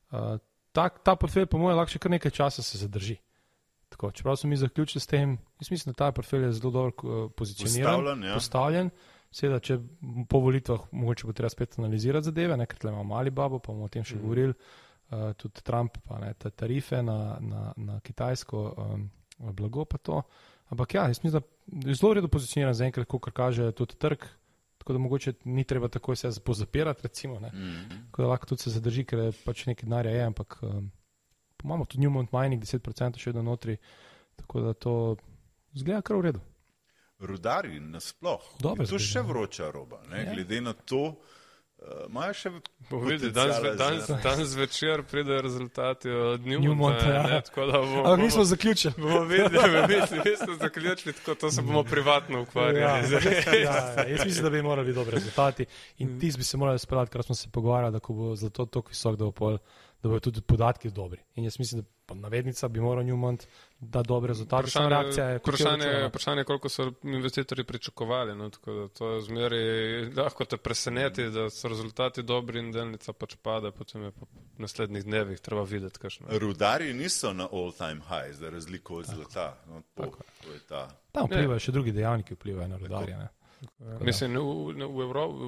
Ta portfelj po mojem lahko še kar nekaj časa se zadrži. Tako, čeprav smo mi zaključili s tem, jaz mislim, da ta portfelj je zelo dobro pozicioniran, postavljen. Seveda, če po volitvah mogoče bo treba spet analizirati zadeve, ker tle imamo Alibabo, pa bomo o tem še govorili, tudi Trump, pa ne, tarife na kitajsko blago pa to. Ampak ja, jaz mislim, da je zelo redo pozicioniran za enkrat, kakor kaže tudi trg, tako da mogoče ni treba takoj se pozapirati, recimo, ne. Tako da lahko tudi se zadrži, ker pač nekaj denarja je, ampak imamo tudi Newmont Mining 10% še vedno notri, tako da to zgleda kar v redu. Rudarji nasploh, je to še vroča roba, ne? Glede na to, imajo še potenciale. Danes večer pride rezultati od Newmonta, tako da bomo... Ampak mi smo zaključili. Bomo videli, mi smo zaključili, tako to se bomo privatno ukvarjali. Jaz mislim, da bi morali biti dobri rezultati in tis bi se morali speljati, ker smo se pogovarjali, da ko bo zlato toliko visok, da bodo tudi podatki dobri. In jaz mislim, da navednica bi moral Newmont da dobre rezultate. Vprašanje, koliko so investitorji pričakovali. No, tako da to je zmeri, lahko te preseneti, da so rezultati dobri in delnica pač pada, potem je po naslednjih dnevih treba videti kakšno. Rudarji niso na all time high, za razliko od zlata. No, to je ta. Tam vplivajo še drugi dejavniki, vplivajo na rudarje. Mislim, v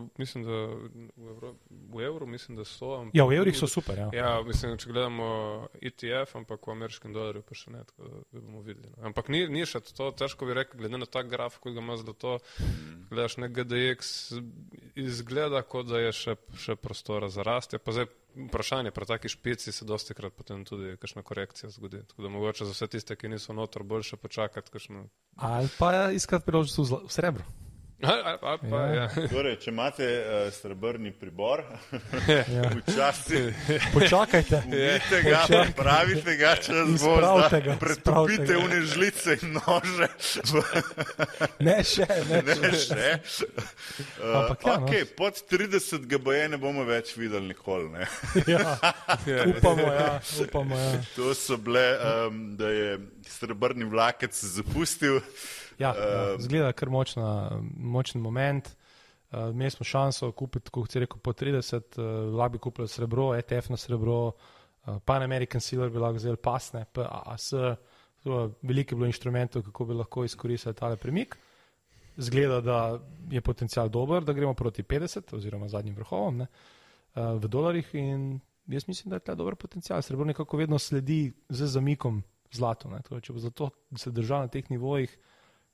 evru mislim, da so. Ja, v evrih so super, ja. Ja, mislim, če gledamo ETF, ampak v ameriškem dolarju pa še ne, tako da bomo videli. Ampak ni še to, težko bi rekel, glede na ta graf, ko ga ima zlato, gledaš nek GDX, izgleda, kot da je še prostora za rast. Pa zdaj vprašanje, pri taki špici se dostikrat potem tudi kakšna korekcija zgodi. Tako da mogoče za vse tiste, ki niso notor, boljše počakati kakšno. Ali pa iskati priložnost v srebru. Torej, če imate srebrni pribor, včasih počakajte, umijte ga, pravite ga, čez voz, pretopite une žlice in nože. Ne še. Pod 30 GB ne bomo več videli nikoli. Upamo, ja. To so bile, da je srebrni vlakec zapustil. Ja, zgleda kar močen moment. Imeli smo šanso kupiti, kot si rekel, po 30, lahko bi kupili srebro, ETF na srebro, Pan American Silver bi lahko vzeli pasne, PAS, veliko je bilo inštrumentov, kako bi lahko izkoristili tale premik. Zgleda, da je potencial dober, da gremo proti 50 oziroma zadnjim vrhovom, ne, v dolarjih in jaz mislim, da je ta dober potencial. Srebro nekako vedno sledi z zamikom zlato. Ne. Torej, če bo zlato se držalo na teh nivojih,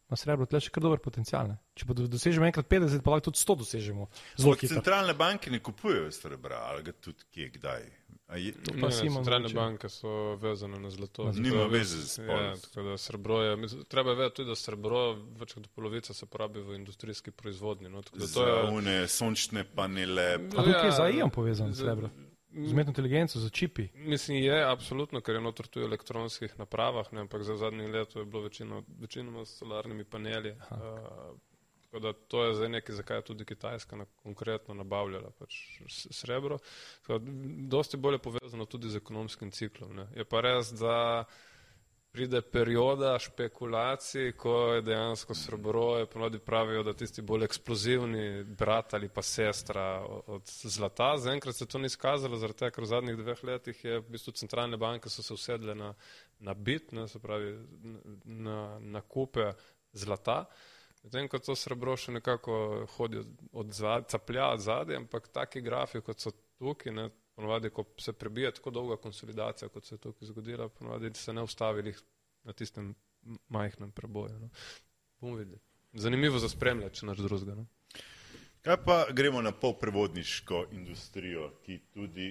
na srebro tle še kar dober potencial. Ne? Če pa dosežemo enkrat 50, pa lahko tudi 100 dosežemo. Zelo hitro. Centralne banke ne kupujejo srebra, ali ga tudi kje, kdaj. Centralne banke so vezane na zlato. Nima veze z spolom. Tako da srebro je, treba vedeti tudi, da srebro več kot polovica se porabi v industrijski proizvodnji. No? Za one sončne panele. A tukaj je za ION povezan srebro? Z umetno inteligenco, za čipi? Mislim, je absolutno, ker je notor tu elektronskih napravah, ne, ampak za zadnjih let je bilo večinoma s solarnimi paneli. Tako da to je zdaj nekaj, zakaj je tudi Kitajska konkretno nabavljala pač srebro. Dosti bolje povezano tudi z ekonomskim ciklom. Ne. Je pa res, da pride perioda špekulacij, ko je dejansko srebro, ponavadi pravijo, da tisti bolj eksplozivni brat ali pa sestra od zlata. Zaenkrat se to ni izkazalo, zaradi tega, ker v zadnjih 2 letih je v bistvu centralne banke so se usedle na bit, ne, se pravi na kupe zlata. Medtem ko to srebro še nekako hodi caplja od zadaj, ampak taki grafi, kot so tukaj, ne, ponovadi, ko se prebije tako dolga konsolidacija, kot se je tukaj zgodila, ponovadi se ne ustavili na tistem majhnem preboju. No. Bomo videli. Zanimivo za spremljati, če naš drugega. No. Kaj pa gremo na polprevodniško industrijo, ki tudi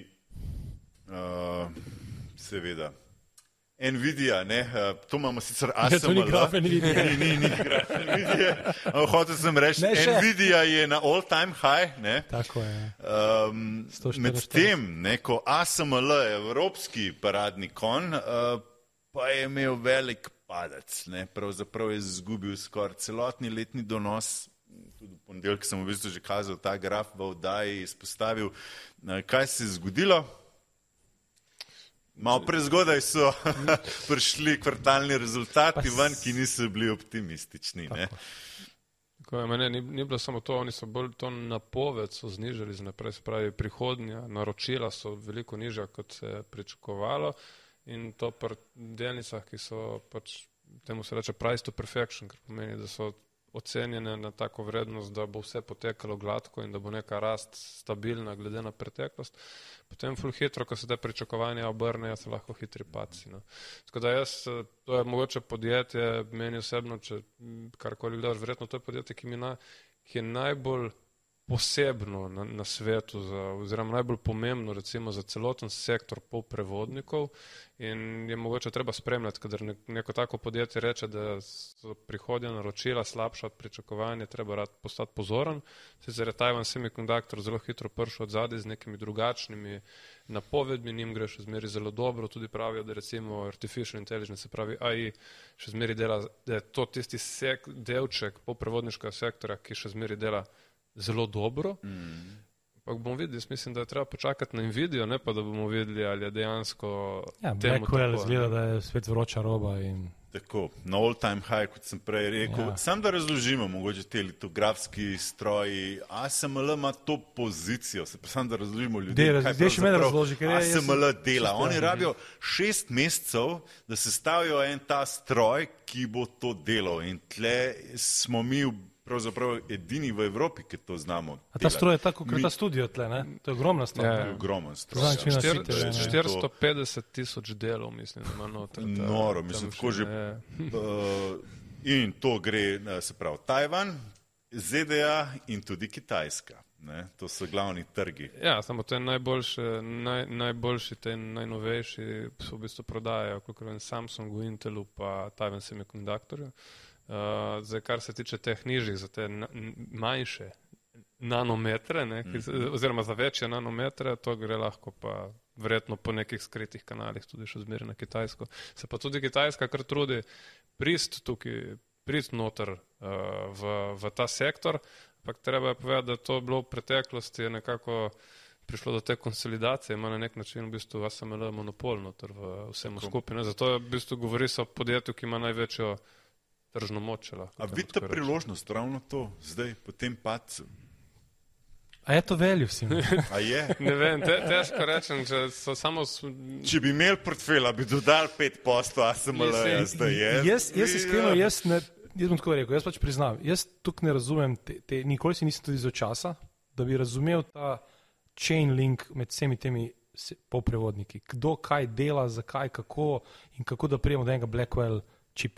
seveda Nvidia, ne, to imamo sicer ASML. To ni graf Nvidia. Ni graf Nvidia. Hotel sem reči, Nvidia je na all time high, ne. Tako je. Med tem, ne, ko ASML je evropski paradni konj, pa je imel velik padec, ne, pravzaprav je izgubil skoraj celotni letni donos. Tudi v ponedeljek sem v bistvu že kazal ta graf v oddaji, izpostavil, kaj se je zgodilo. Malo prezgodaj so prišli kvartalni rezultati ven, ki niso bili optimistični. Ne? Tako je, mene, ni bilo samo to, oni so bolj to napoved so znižali z naprej, se pravi prihodnja, naročila so veliko nižja, kot se je pričakovalo in to pri delnicah, ki so pač, temu se reče price to perfection, ker pomeni, da so ocenjene na tako vrednost, da bo vse potekalo gladko in da bo neka rast stabilna glede na preteklost. Potem ful hitro, ko se te pričakovanja obrnejo, se lahko hitri padci. No. Tako da to je mogoče podjetje, meni osebno, če karkoli gledaš, verjetno to je podjetje, ki je najbolj posebno na svetu, oziroma najbolj pomembno recimo za celoten sektor polprevodnikov in je mogoče treba spremljati, kadar neko tako podjetje reče, da so prihodnja naročila slabša od pričakovanja, treba rad postati pozoren. Sicer je Taiwan Semiconductor zelo hitro prišel od zadaj z nekimi drugačnimi napovedmi, njim gre še zmeri zelo dobro, tudi pravijo, da recimo artificial intelligence, se pravi AI, še zmeri dela, da je to tisti delček polprevodniškega sektora, ki še zmeri dela zelo dobro. Ampak bomo videli, mislim, da je treba počakati na Nvidio, ne pa da bomo videli, ali je dejansko Blackwell zgleda, da je svet vroča roba in... Tako, na all time high, kot sem prej rekel. Sam da razložimo, mogoče te litografski stroji, ASML ima to pozicijo, sam da razložimo ljudem, kaj pravzaprav ASML dela. Oni rabijo 6 mesecev, da se stavijo en ta stroj, ki bo to delal in tle smo mi pravzaprav edini v Evropi, ki to znamo. A ta stroj je tako, kot ta studio tle, ne? To je ogromna stroj. Ja, ogromen stroj. 450,000 delov, mislim, da ima noter. Noro, mislim, tako že. In to gre, se pravi, Tajvan, ZDA in tudi Kitajska. Ne? To so glavni trgi. Ja, samo te najboljši, te najnovejši so v bistvu prodajajo, koliko vem, Samsungu, Intelu pa Taiwan Semiconductorju. Zdaj, kar se tiče teh nižjih, za te manjše nanometre, oziroma za večje nanometre, to gre lahko pa verjetno po nekih skritih kanalih tudi še zmeri na Kitajsko. Se pa tudi Kitajska kar trudi prist noter v ta sektor, ampak treba je povedati, da to bilo v preteklosti nekako prišlo do te konsolidacije, ima na nek način v bistvu ASML monopol noter v vsemu skupaj. Zato v bistvu govori se o podjetju, ki ima največjo tržno moč. A vidite priložnost ravno to zdaj po tem padcu? A je to value vsi? A je? Ne vem, težko rečem, če so samo... Če bi imeli portfelj, bi dodali 5% ASML, zdaj je. Jaz iskreno, jaz bom tako rekel, jaz pač priznam, jaz tukaj ne razumem, nikoli si nisem tudi za časa, da bi razumel ta chain link med vsemi temi polprevodniki. Kdo kaj dela, zakaj, kako in kako da prijemo do enega Blackwell čipa.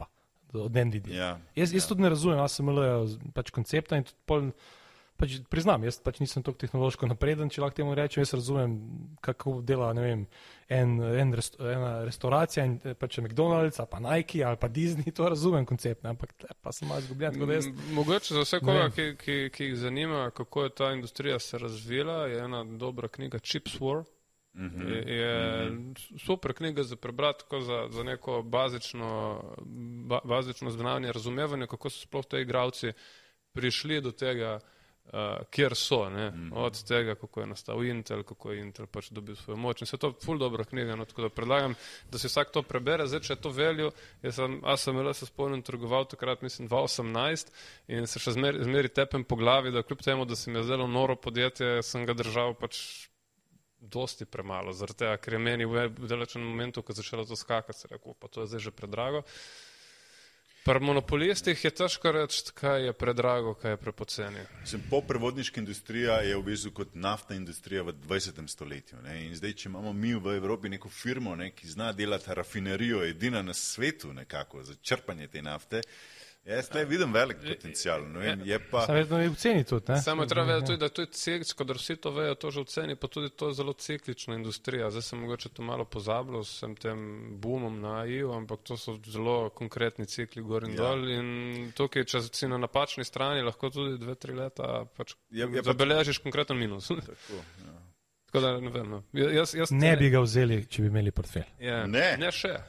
od NVIDIA. Ja, Jaz tudi ne razumem ASML pač koncepta in tudi pol, pač priznam, jaz pač nisem toliko tehnološko napreden, če lahko temu rečem, jaz razumem, kako dela, ne vem, ena restauracija in pač McDonald's, ali pa Nike, ali pa Disney, to razumem koncept, ne, ampak pa sem malo izgubljen. Mogoče za vse koga, ki jih zanima, kako je ta industrija se razvila, je ena dobra knjiga Chips War. Je super knjiga za prebrati, tako za neko bazično znanje, razumevanje, kako so sploh te igralci prišli do tega, kjer so, ne? Od tega, kako je nastal Intel, kako je Intel pač dobil svojo moč. In se to ful dobra knjiga, no, tako da predlagam, da si vsak to prebere. Zdaj, če je to value, jaz sem ASML se spomnim trgoval takrat, mislim, 2018 in se še zmeri tepem po glavi, da kljub temu, da se mi je zdelo noro podjetje, sem ga držal pač dosti premalo, zaradi tega, ker je meni v določenem momentu, ko je začelo to skakati, se rekel, pa to je zdaj že predrago. Pri monopolistih je težko reči, kaj je predrago, kaj je prepoceni. Poprevodniška industrija je v bistvu kot naftna industrija v 20. stoletju. Ne? In zdaj, če imamo mi v Evropi neko firmo, ne, ki zna delati rafinerijo, edina na svetu nekako za črpanje te nafte, jaz tukaj vidim velik potencial. No, je pa... Samo je v ceni tudi, ne? Samo je treba vedeti tudi, da to je ciklično, da vsi to vejo, to že v ceni, pa tudi to je zelo ciklična industrija. Zdaj sem mogoče to malo pozabljal s tem boomom na AI-ju, ampak to so zelo konkretni cikli gor in dol in tukaj, če si na napačni strani, lahko tudi 2-3 leta pač zabeležiš konkreten minus. Tako, ja. Tako da ne vem, no. Ne bi ga vzeli, če bi imeli portfelj. Ja. Ne še.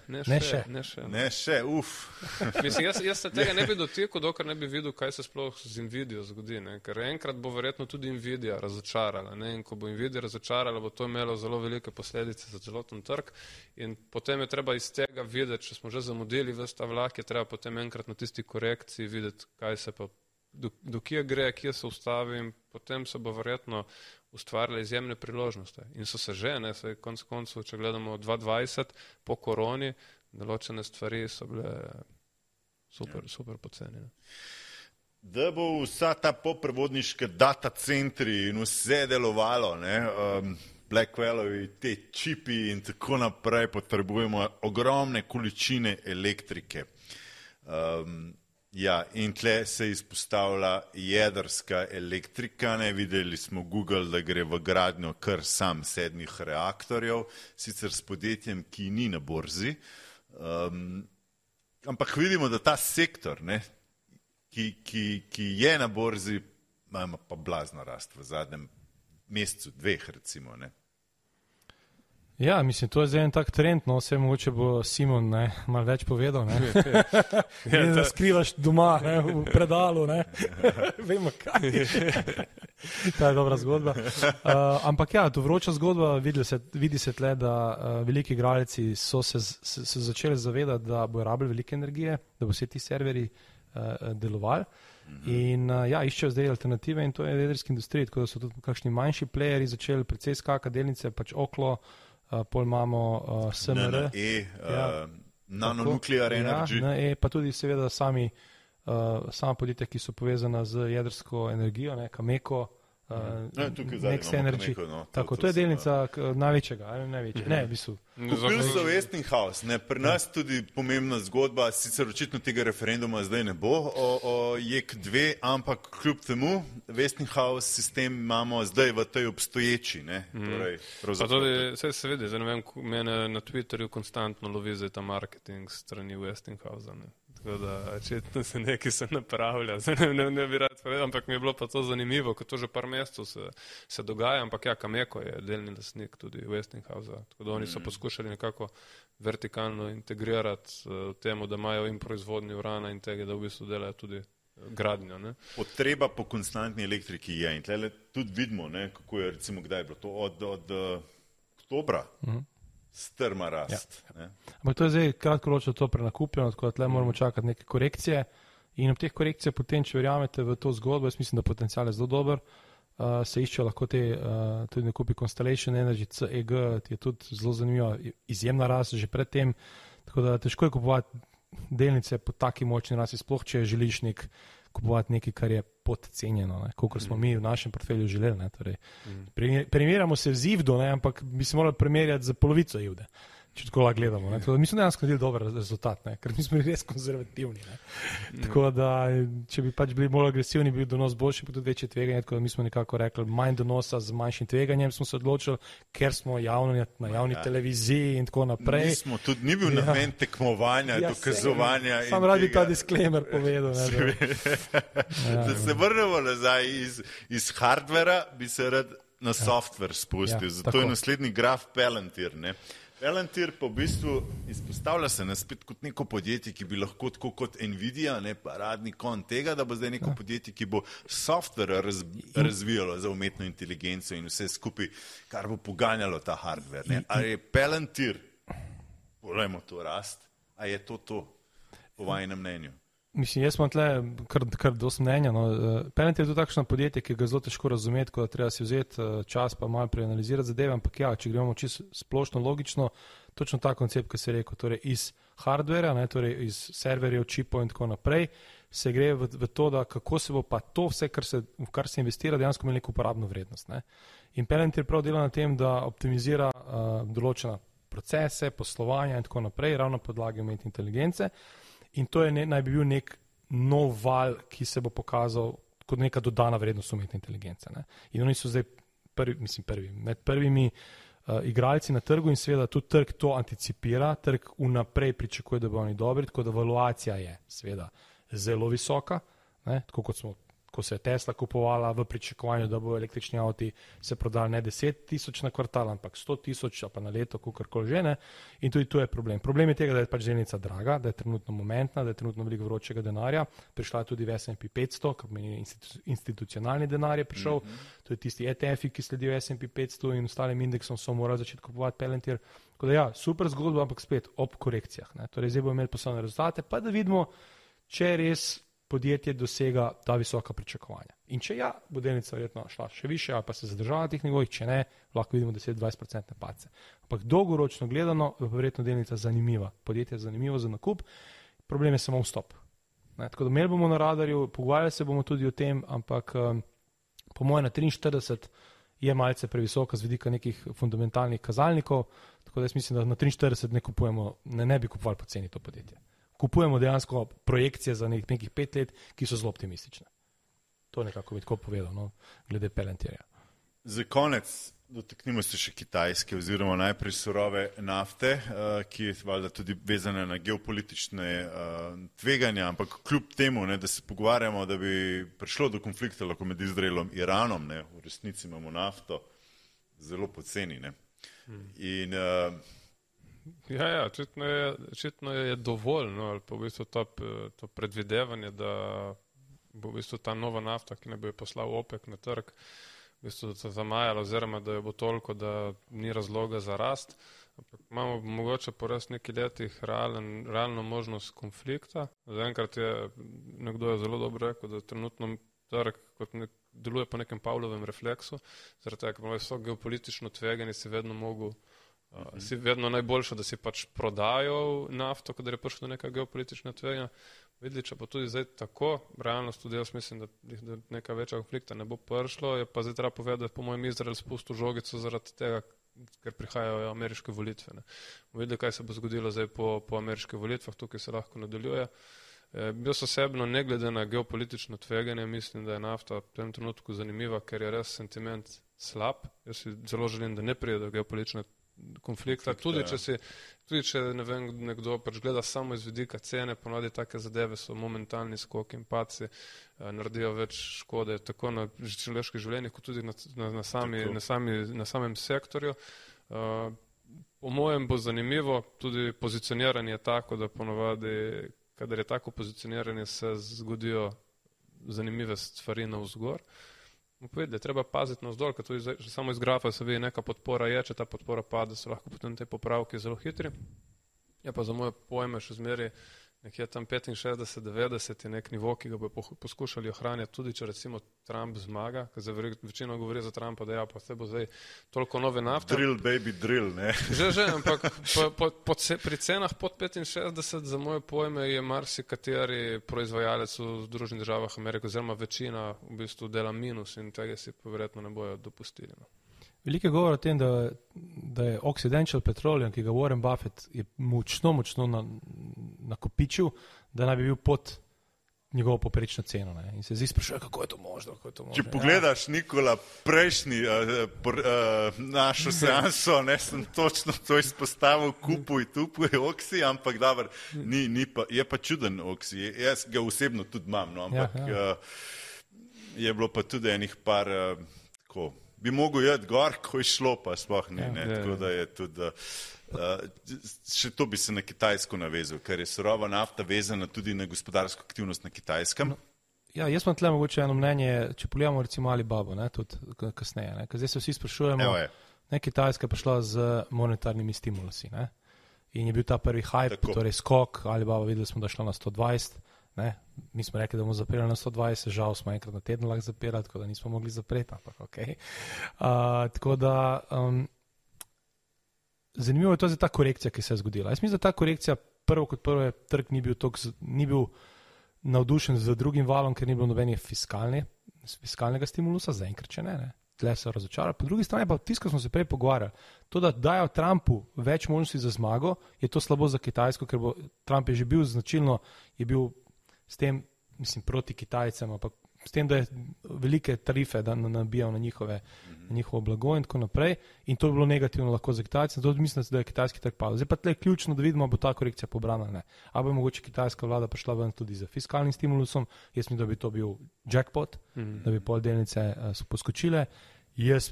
Mislim, jaz se tega ne bi dotikal, dokler ne bi videl, kaj se sploh z Nvidijo zgodi, ne? Ker enkrat bo verjetno tudi Nvidia razočarala, ne? In ko bo Nvidia razočarala, bo to imelo zelo velike posledice za celoten trg in potem je treba iz tega videti, če smo že zamudili ves ta vlak, je treba potem enkrat na tisti korekciji videti, kaj se pa do kje gre, kje se ustavi in potem se bo verjetno ustvarjale izjemne priložnosti. In so se že, ne, saj konec koncev, če gledamo 2020 po koroni, določene stvari so bile super poceni. Da bo vsa ta poprevodniška data centri in vse delovalo, ne, Blackwellovi, te čipi in tako naprej, potrebujemo ogromne količine elektrike. Ja, in tle se izpostavlja jedrska elektrika, ne, videli smo Google, da gre v gradnjo kar sam 7 reaktorjev, sicer s podjetjem, ki ni na borzi, ampak vidimo, da ta sektor, ne, ki je na borzi, ima pa blazno rast v zadnjem mesecu, 2 recimo, ne. Ja, mislim, to je zdaj en tak trend, no, vse mogoče bo Simon, ne, malo več povedal, ne. Ne da skrivaš doma, ne, v predalu, ne. Vemo kaj. Ta je dobra zgodba. Ampak ja, to vroča zgodba, vidi se tle, da veliki igralci so se začeli zavedati, da bo rabili velike energije, da bo vse ti serveri delovali. In ja, iščejo zdaj alternative in to je v jedrski industriji, tako da so tudi kakšni manjši playeri začeli precej skakati delnice, pač Oklo, pol imamo SMR, Nanonuclear Energy, pa tudi seveda sama podjetja, ki so povezana z jedrsko energijo, ne, Cameco, Next Energy, tako, to je delnica največjega, največje, ne, v bistvu. Kupili so Westinghouse, ne, pri nas tudi pomembna zgodba, sicer očitno tega referenduma zdaj ne bo o JEK2, ampak kljub temu Westinghouse sistem imamo zdaj v tej obstoječi, ne, torej, pa tudi, se vidi, zdaj ne vem, mene na Twitterju konstantno lovi zdaj ta marketing strani Westinghouse, ne. Tako da, očitno se nekaj se napravlja, ne bi rad povedal, ampak mi je bilo pa to zanimivo, ko to že par mesecev se dogaja, ampak ja, Cameco je delni lastnik tudi Westinghouse, tako da oni so poskušali nekako vertikalno integrirati temu, da imajo in proizvodnjo urana in tega, da v bistvu delajo tudi gradnjo, ne. Potreba po konstantni elektriki je in tle tudi vidimo, ne, kako je recimo, kdaj je bilo to od oktobra. Strma rast. Ja. Ampak to je zdaj kratkoročno to prenakupljeno, tako da tle moramo čakati neke korekcije in ob teh korekcijah potem, če verjamete v to zgodbo, jaz mislim, da potencial je zelo dober, se iščejo lahko te tudi nakupi Constellation Energy, CEG, je tudi zelo zanimivo, izjemna rast že predtem, tako da težko je kupovati delnice po taki močni rasti, sploh če želiš kupovati nekaj, kar je podcenjeno, koliko smo mi v našem portfelju želeli. Ne, torej, primerjamo se z IVDO, ne, ampak bi se morali primerjati za polovico IVDE. če tako lahko gledamo. Mi smo dejansko naredili dober rezultat, ker mi smo bili res konzervativni. Tako da, če bi pač bili bolj agresivni, bi bil donos boljši, pa tudi večje tveganje, tako da mi smo nekako rekli, manj donosa z manjšim tveganjem smo se odločili, ker smo na javni televiziji in tako naprej. Ni bil namen tekmovanja, dokazovanja. Sam rad bi ta disclaimer povedal. Da se vrnemo nazaj iz hardvera, bi se rad na software spustil. Zato je naslednji graf Palantir. Palantir pa v bistvu izpostavlja se spet kot neko podjetje, ki bi lahko tako kot Nvidia, paradni kon tega, da bo zdaj neko podjetje, ki bo software razvijalo za umetno inteligenco in vse skupaj, kar bo poganjalo ta hardware. Ali je Palantir, poglejmo to rast, a je to po vajnem mnenju? Mislim, jaz imam tle kar dosti mnenja. Palantir je to takšno podjetje, ki ga je zelo težko razumeti, ko treba si vzeti čas pa malo preanalizirati zadeve, ampak če gremo čisto splošno, logično, točno ta koncept, ki se je rekel, torej iz hardvera, torej iz serverjev, čipov in tako naprej, se gre v to, da kako se bo pa to vse, v kar se investira, dejansko imeli neko uporabno vrednost. In Palantir prav dela na tem, da optimizira določena procese, poslovanja in tako naprej, ravno podlagi umetne inteligence. In to naj bi bil nek nov val, ki se bo pokazal kot neka dodana vrednost umetne inteligence. In oni so zdaj med prvimi igralci na trgu in seveda tudi trg to anticipira, trg vnaprej pričakuje, da bo oni dobri, tako da valuacija je seveda zelo visoka, tako kot ko se je Tesla kupovala v pričakovanju, da bo električni avti se prodali ne 10,000 na kvartal, ampak 100,000 ali pa na leto, kakorkoli že. In tudi tu je problem. Problem je tega, da je pač delnica draga, da je trenutno momentna, da je trenutno veliko vročega denarja. Prišla je tudi v S&P 500, kar pomeni institucionalni denar je prišel. To je tisti ETF-i, ki sledijo S&P 500 in ostalim indeksom so morali začeti kupovati Palantir. Tako da super zgodba, ampak spet ob korekcijah. Torej zdaj bomo imeli poslovne rezultate, pa da vidimo, če res podjetje dosega ta visoka pričakovanja. In če bo delnica verjetno šla še više, ali pa se zadržala na teh nivojih, če ne, lahko vidimo 10-20% padce. Ampak dolgoročno gledano je verjetno delnica zanimiva. Podjetje je zanimivo za nakup, problem je samo vstop. Tako da imeli bomo na radarju, pogovarjali se bomo tudi o tem, ampak po mojem na 43 je malce previsoka z vidika nekih fundamentalnih kazalnikov, tako da jaz mislim, da na 43 ne kupujemo, ne bi kupovali poceni to podjetje. Kupujemo dejansko projekcije za nekih 5 let, ki so zelo optimistične. To nekako bi tako povedal, glede Palantirja. Za konec dotaknimo se še Kitajske oziroma najprej surove nafte, ki je valjda tudi vezana na geopolitične tveganja, ampak kljub temu, da se pogovarjamo, da bi prišlo do konflikta lahko med Izraelom in Iranom, v resnici imamo nafto zelo poceni. In očitno je dovolj, ali pa v bistvu to predvidevanje, da bo v bistvu ta nova nafta, ki ne bo je poslal OPEC na trg, v bistvu zamajala oziroma da jo bo toliko, da ni razloga za rast. Ampak imamo mogoče po res nekaj letih realno možnost konflikta. Zaenkrat je nekdo zelo dobro rekel, da trenutno trg deluje po nekem Pavlovem refleksu, zaradi tega, ker so geopolitično tvegani, si vedno najboljše, da si pač prodajo nafto, kadar je prišlo do neka geopolitična tveganja. Videli, če pa tudi zdaj tako, realnost tudi jaz mislim, da neka večja konflikta ne bo prišlo, je pa zdaj treba povedati, da je po mojem Izrael spustil žogico zaradi tega, ker prihajajo ameriške volitve. Videli, kaj se bo zgodilo zdaj po ameriških volitvah, tukaj se lahko nadaljuje. Jaz osebno, ne glede na geopolitično tveganje, mislim, da je nafta v tem trenutku zanimiva, ker je res sentiment slab. Jaz si zelo želim, da ne pride do geopolitične konflikta. Tudi če ne vem, nekdo pač gleda samo iz vidika cene, ponavadi take zadeve so momentalni skok in padci, naredijo več škode tako na človeških življenjih, kot tudi na samem sektorju. Po mojem bo zanimivo, tudi pozicioniranje je tako, da ponavadi, kadar je tako pozicioniranje, se zgodijo zanimive stvari navzgor. Povedali, treba paziti navzdol, ker tudi samo iz grafa se vidi neka podpora je, če ta podpora pade, so lahko potem te popravki zelo hitri. Je pa za moje pojme še zmeri nekje tam 65-90 je nek nivo, ki ga bo poskušali ohranjati, tudi če recimo Trump zmaga, ker zdaj večino govori za Trumpa, da pa se bo zdaj toliko nove nafte. Drill, baby, drill, ne? Že, ampak pri cenah pod 65 za moje pojme je marsikateri proizvajalec v Združenih državah Amerike, oziroma večina v bistvu dela minus in tega si pa verjetno ne bojo dopustili. Veliko govora o tem, da je Occidental Petroleum, ki ga Warren Buffett je močno nakopičil, da naj bi bil pod njegovo poprečno ceno. Ne? In se zdaj sprašuje, kako je to možno. Če pogledaš, Nikola, prejšnji našo seanso, ne sem točno to izpostavil, kupuj Oxy, ampak dobro, je pa čuden Oxy. Jaz ga osebno tudi imam, no, ampak je bilo pa tudi enih par, tako, bi mogel jeti gor, ko je šlo, pa sploh ni, tako da je tudi, še to bi se na Kitajsko navezal, ker je surova nafta vezana tudi na gospodarsko aktivnost na Kitajskem. Ja, jaz imam tle mogoče eno mnenje, če pogledamo recimo Alibaba, ne, tudi kasneje, ne, ker zdaj se vsi sprašujemo, ne, Kitajska je prišla z monetarnimi stimulusi, ne, in je bil ta prvi hype, torej skok, Alibaba videli smo, da je šla na 120, ne, mi smo rekli, da bomo zapirali na 120, žal smo enkrat na teden lahko zapirali, tako da nismo mogli zapreti, ampak okej. Tako da, zanimivo je to za ta korekcija, ki se je zgodila. Jaz mislim, da ta korekcija prvo je trg ni bil navdušen z drugim valom, ker ni bilo nobenih fiskalnega stimulusa, zaenkrat če ne. Tle se razočarali. Po drugi strani pa tisto, ko smo se prej pogovarjali, to, da dajo Trumpu več možnosti za zmago, je to slabo za Kitajsko, ker Trump je že bil značilno, je bil s tem, mislim, proti Kitajcem, ampak s tem, da je velike tarife nabijal na njihovo blago in tako naprej. In to bi bilo negativno lahko za Kitajce. Zato mislim, da je kitajski trg padel. Zdaj pa tle ključno, da vidimo, bo ta korekcija pobrana, ne. A bo mogoče kitajska vlada prišla ven tudi z fiskalnim stimulusom. Jaz mislim, da bi to bil jackpot, da bi pol delnice poskočile. Jaz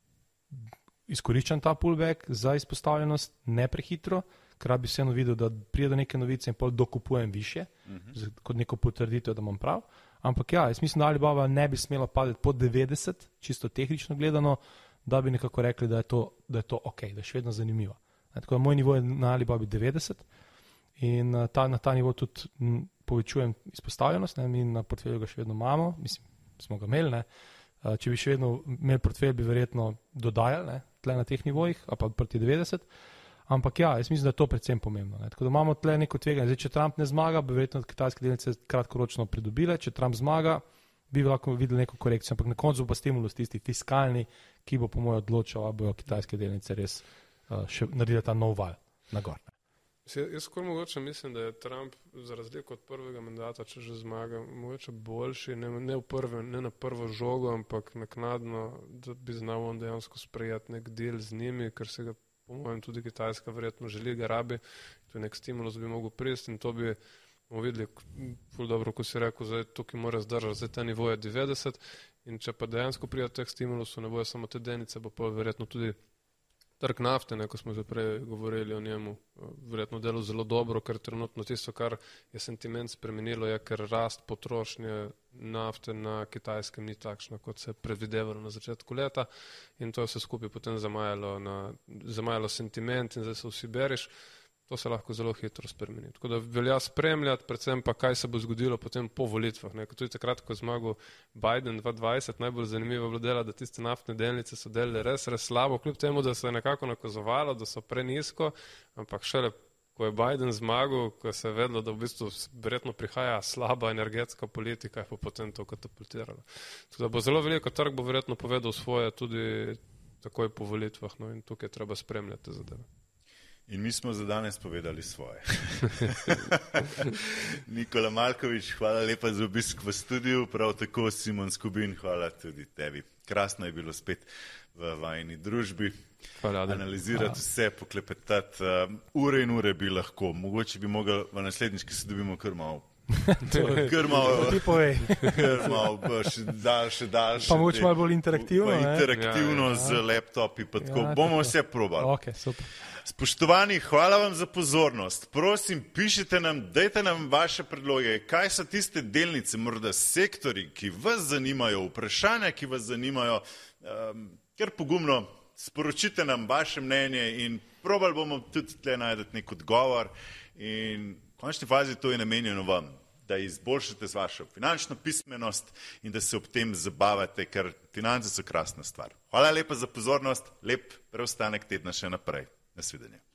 izkoriščam ta pullback za izpostavljenost ne prehitro, ker bi vseeno videl, da prije do neke novice in pol dokupujem više, kot neko potrditev, da imam prav. Ampak ja, jaz mislim, da Alibaba ne bi smela padeti pod 90, čisto tehnično gledano, da bi nekako rekli, da je to ok, da je še vedno zanimivo. Tako da moj nivo je na Alibabi 90 in na ta nivo tudi povečujem izpostavljenost, ne, mi na portfelju ga še vedno imamo, mislim, smo ga imeli, ne. Če bi še vedno imeli portfelj, bi verjetno dodajali, ne, tle na teh nivojih, a pa proti 90. Ampak ja, jaz mislim, da je to predvsem pomembno. Ne. Tako da imamo tle neko tveganje. Zdaj, če Trump ne zmaga, bi verjetno kitajske delnice kratkoročno pridobile. Če Trump zmaga, bi lahko videli neko korekcijo. Ampak na koncu bo stimulus tisti fiskalni, ki bo po mojem odločal, ali bojo kitajske delnice res še naredili ta nov val na gor. Jaz skoro mogoče mislim, da je Trump za razliko od prvega mandata, če že zmaga, mogoče boljši, ne na prvo žogo, ampak naknadno, da bi znal on dejansko sprejeti nek del z njimi, ker se ga po mojem tudi Kitajska verjetno želi, ga rabi, to je nek stimulus, bi mogel prist in to bi bomo videli, ful dobro, ko si rekel, zdaj tukaj mora zdržati, zdaj ta nivo je 90 in če pa dejansko prija teh stimulusov, ne bojo samo te delnice, bo pa verjetno tudi trg nafte, ko smo že prej govorili o njemu, verjetno delo zelo dobro, ker trenutno tisto, kar je sentiment spremenilo, je, ker rast potrošnje nafte na Kitajskem ni takšna, kot se je predvidevalo na začetku leta in to je vse skupaj potem zamajalo sentiment in zdaj se vsi beriš, to se lahko zelo hitro spremeni. Tako da velja spremljati, predvsem pa kaj se bo zgodilo potem po volitvah. Tudi takrat, ko je zmagal Biden 2020, najbolj zanimivo bilo dela, da tiste naftne delnice so delile res slabo, kljub temu, da se je nekako nakazovalo, da so prenizko, ampak šele, ko je Biden zmagal, ko se je vedelo, da v bistvu verjetno prihaja slaba energetska politika, je pa potem to katapultiralo. Tako da bo zelo veliko, trg bo verjetno povedal svoje tudi takoj po volitvah, no, in tukaj je treba spremljati te zadeve. In mi smo za danes povedali svoje. Nikola Malkovič, hvala lepa za obisk v studiu, prav tako Simon Skubin, hvala tudi tebi. Krasno je bilo spet v vajni družbi. Hvala, analizirati vse, poklepetati. Ure in ure bi lahko. Mogoče bi mogli v naslednjič, ki se dobimo kar malo. Kar malo še daljše. Pa mogoče malo bolj interaktivno. Interaktivno z laptopi, pa tako. Bomo vse probali. Ok, super. Spoštovani, hvala vam za pozornost. Prosim, pišite nam, dajte nam vaše predloge, kaj so tiste delnice, morda sektori, ki vas zanimajo, vprašanja, ki vas zanimajo, ker pogumno sporočite nam vaše mnenje in probali bomo tudi tle najdeti nek odgovor in v končni fazi to je namenjeno vam, da izboljšate z vašo finančno pismenost in da se ob tem zabavate, ker finance so krasna stvar. Hvala lepa za pozornost, lep preostanek tedna še naprej. Nasvidenje.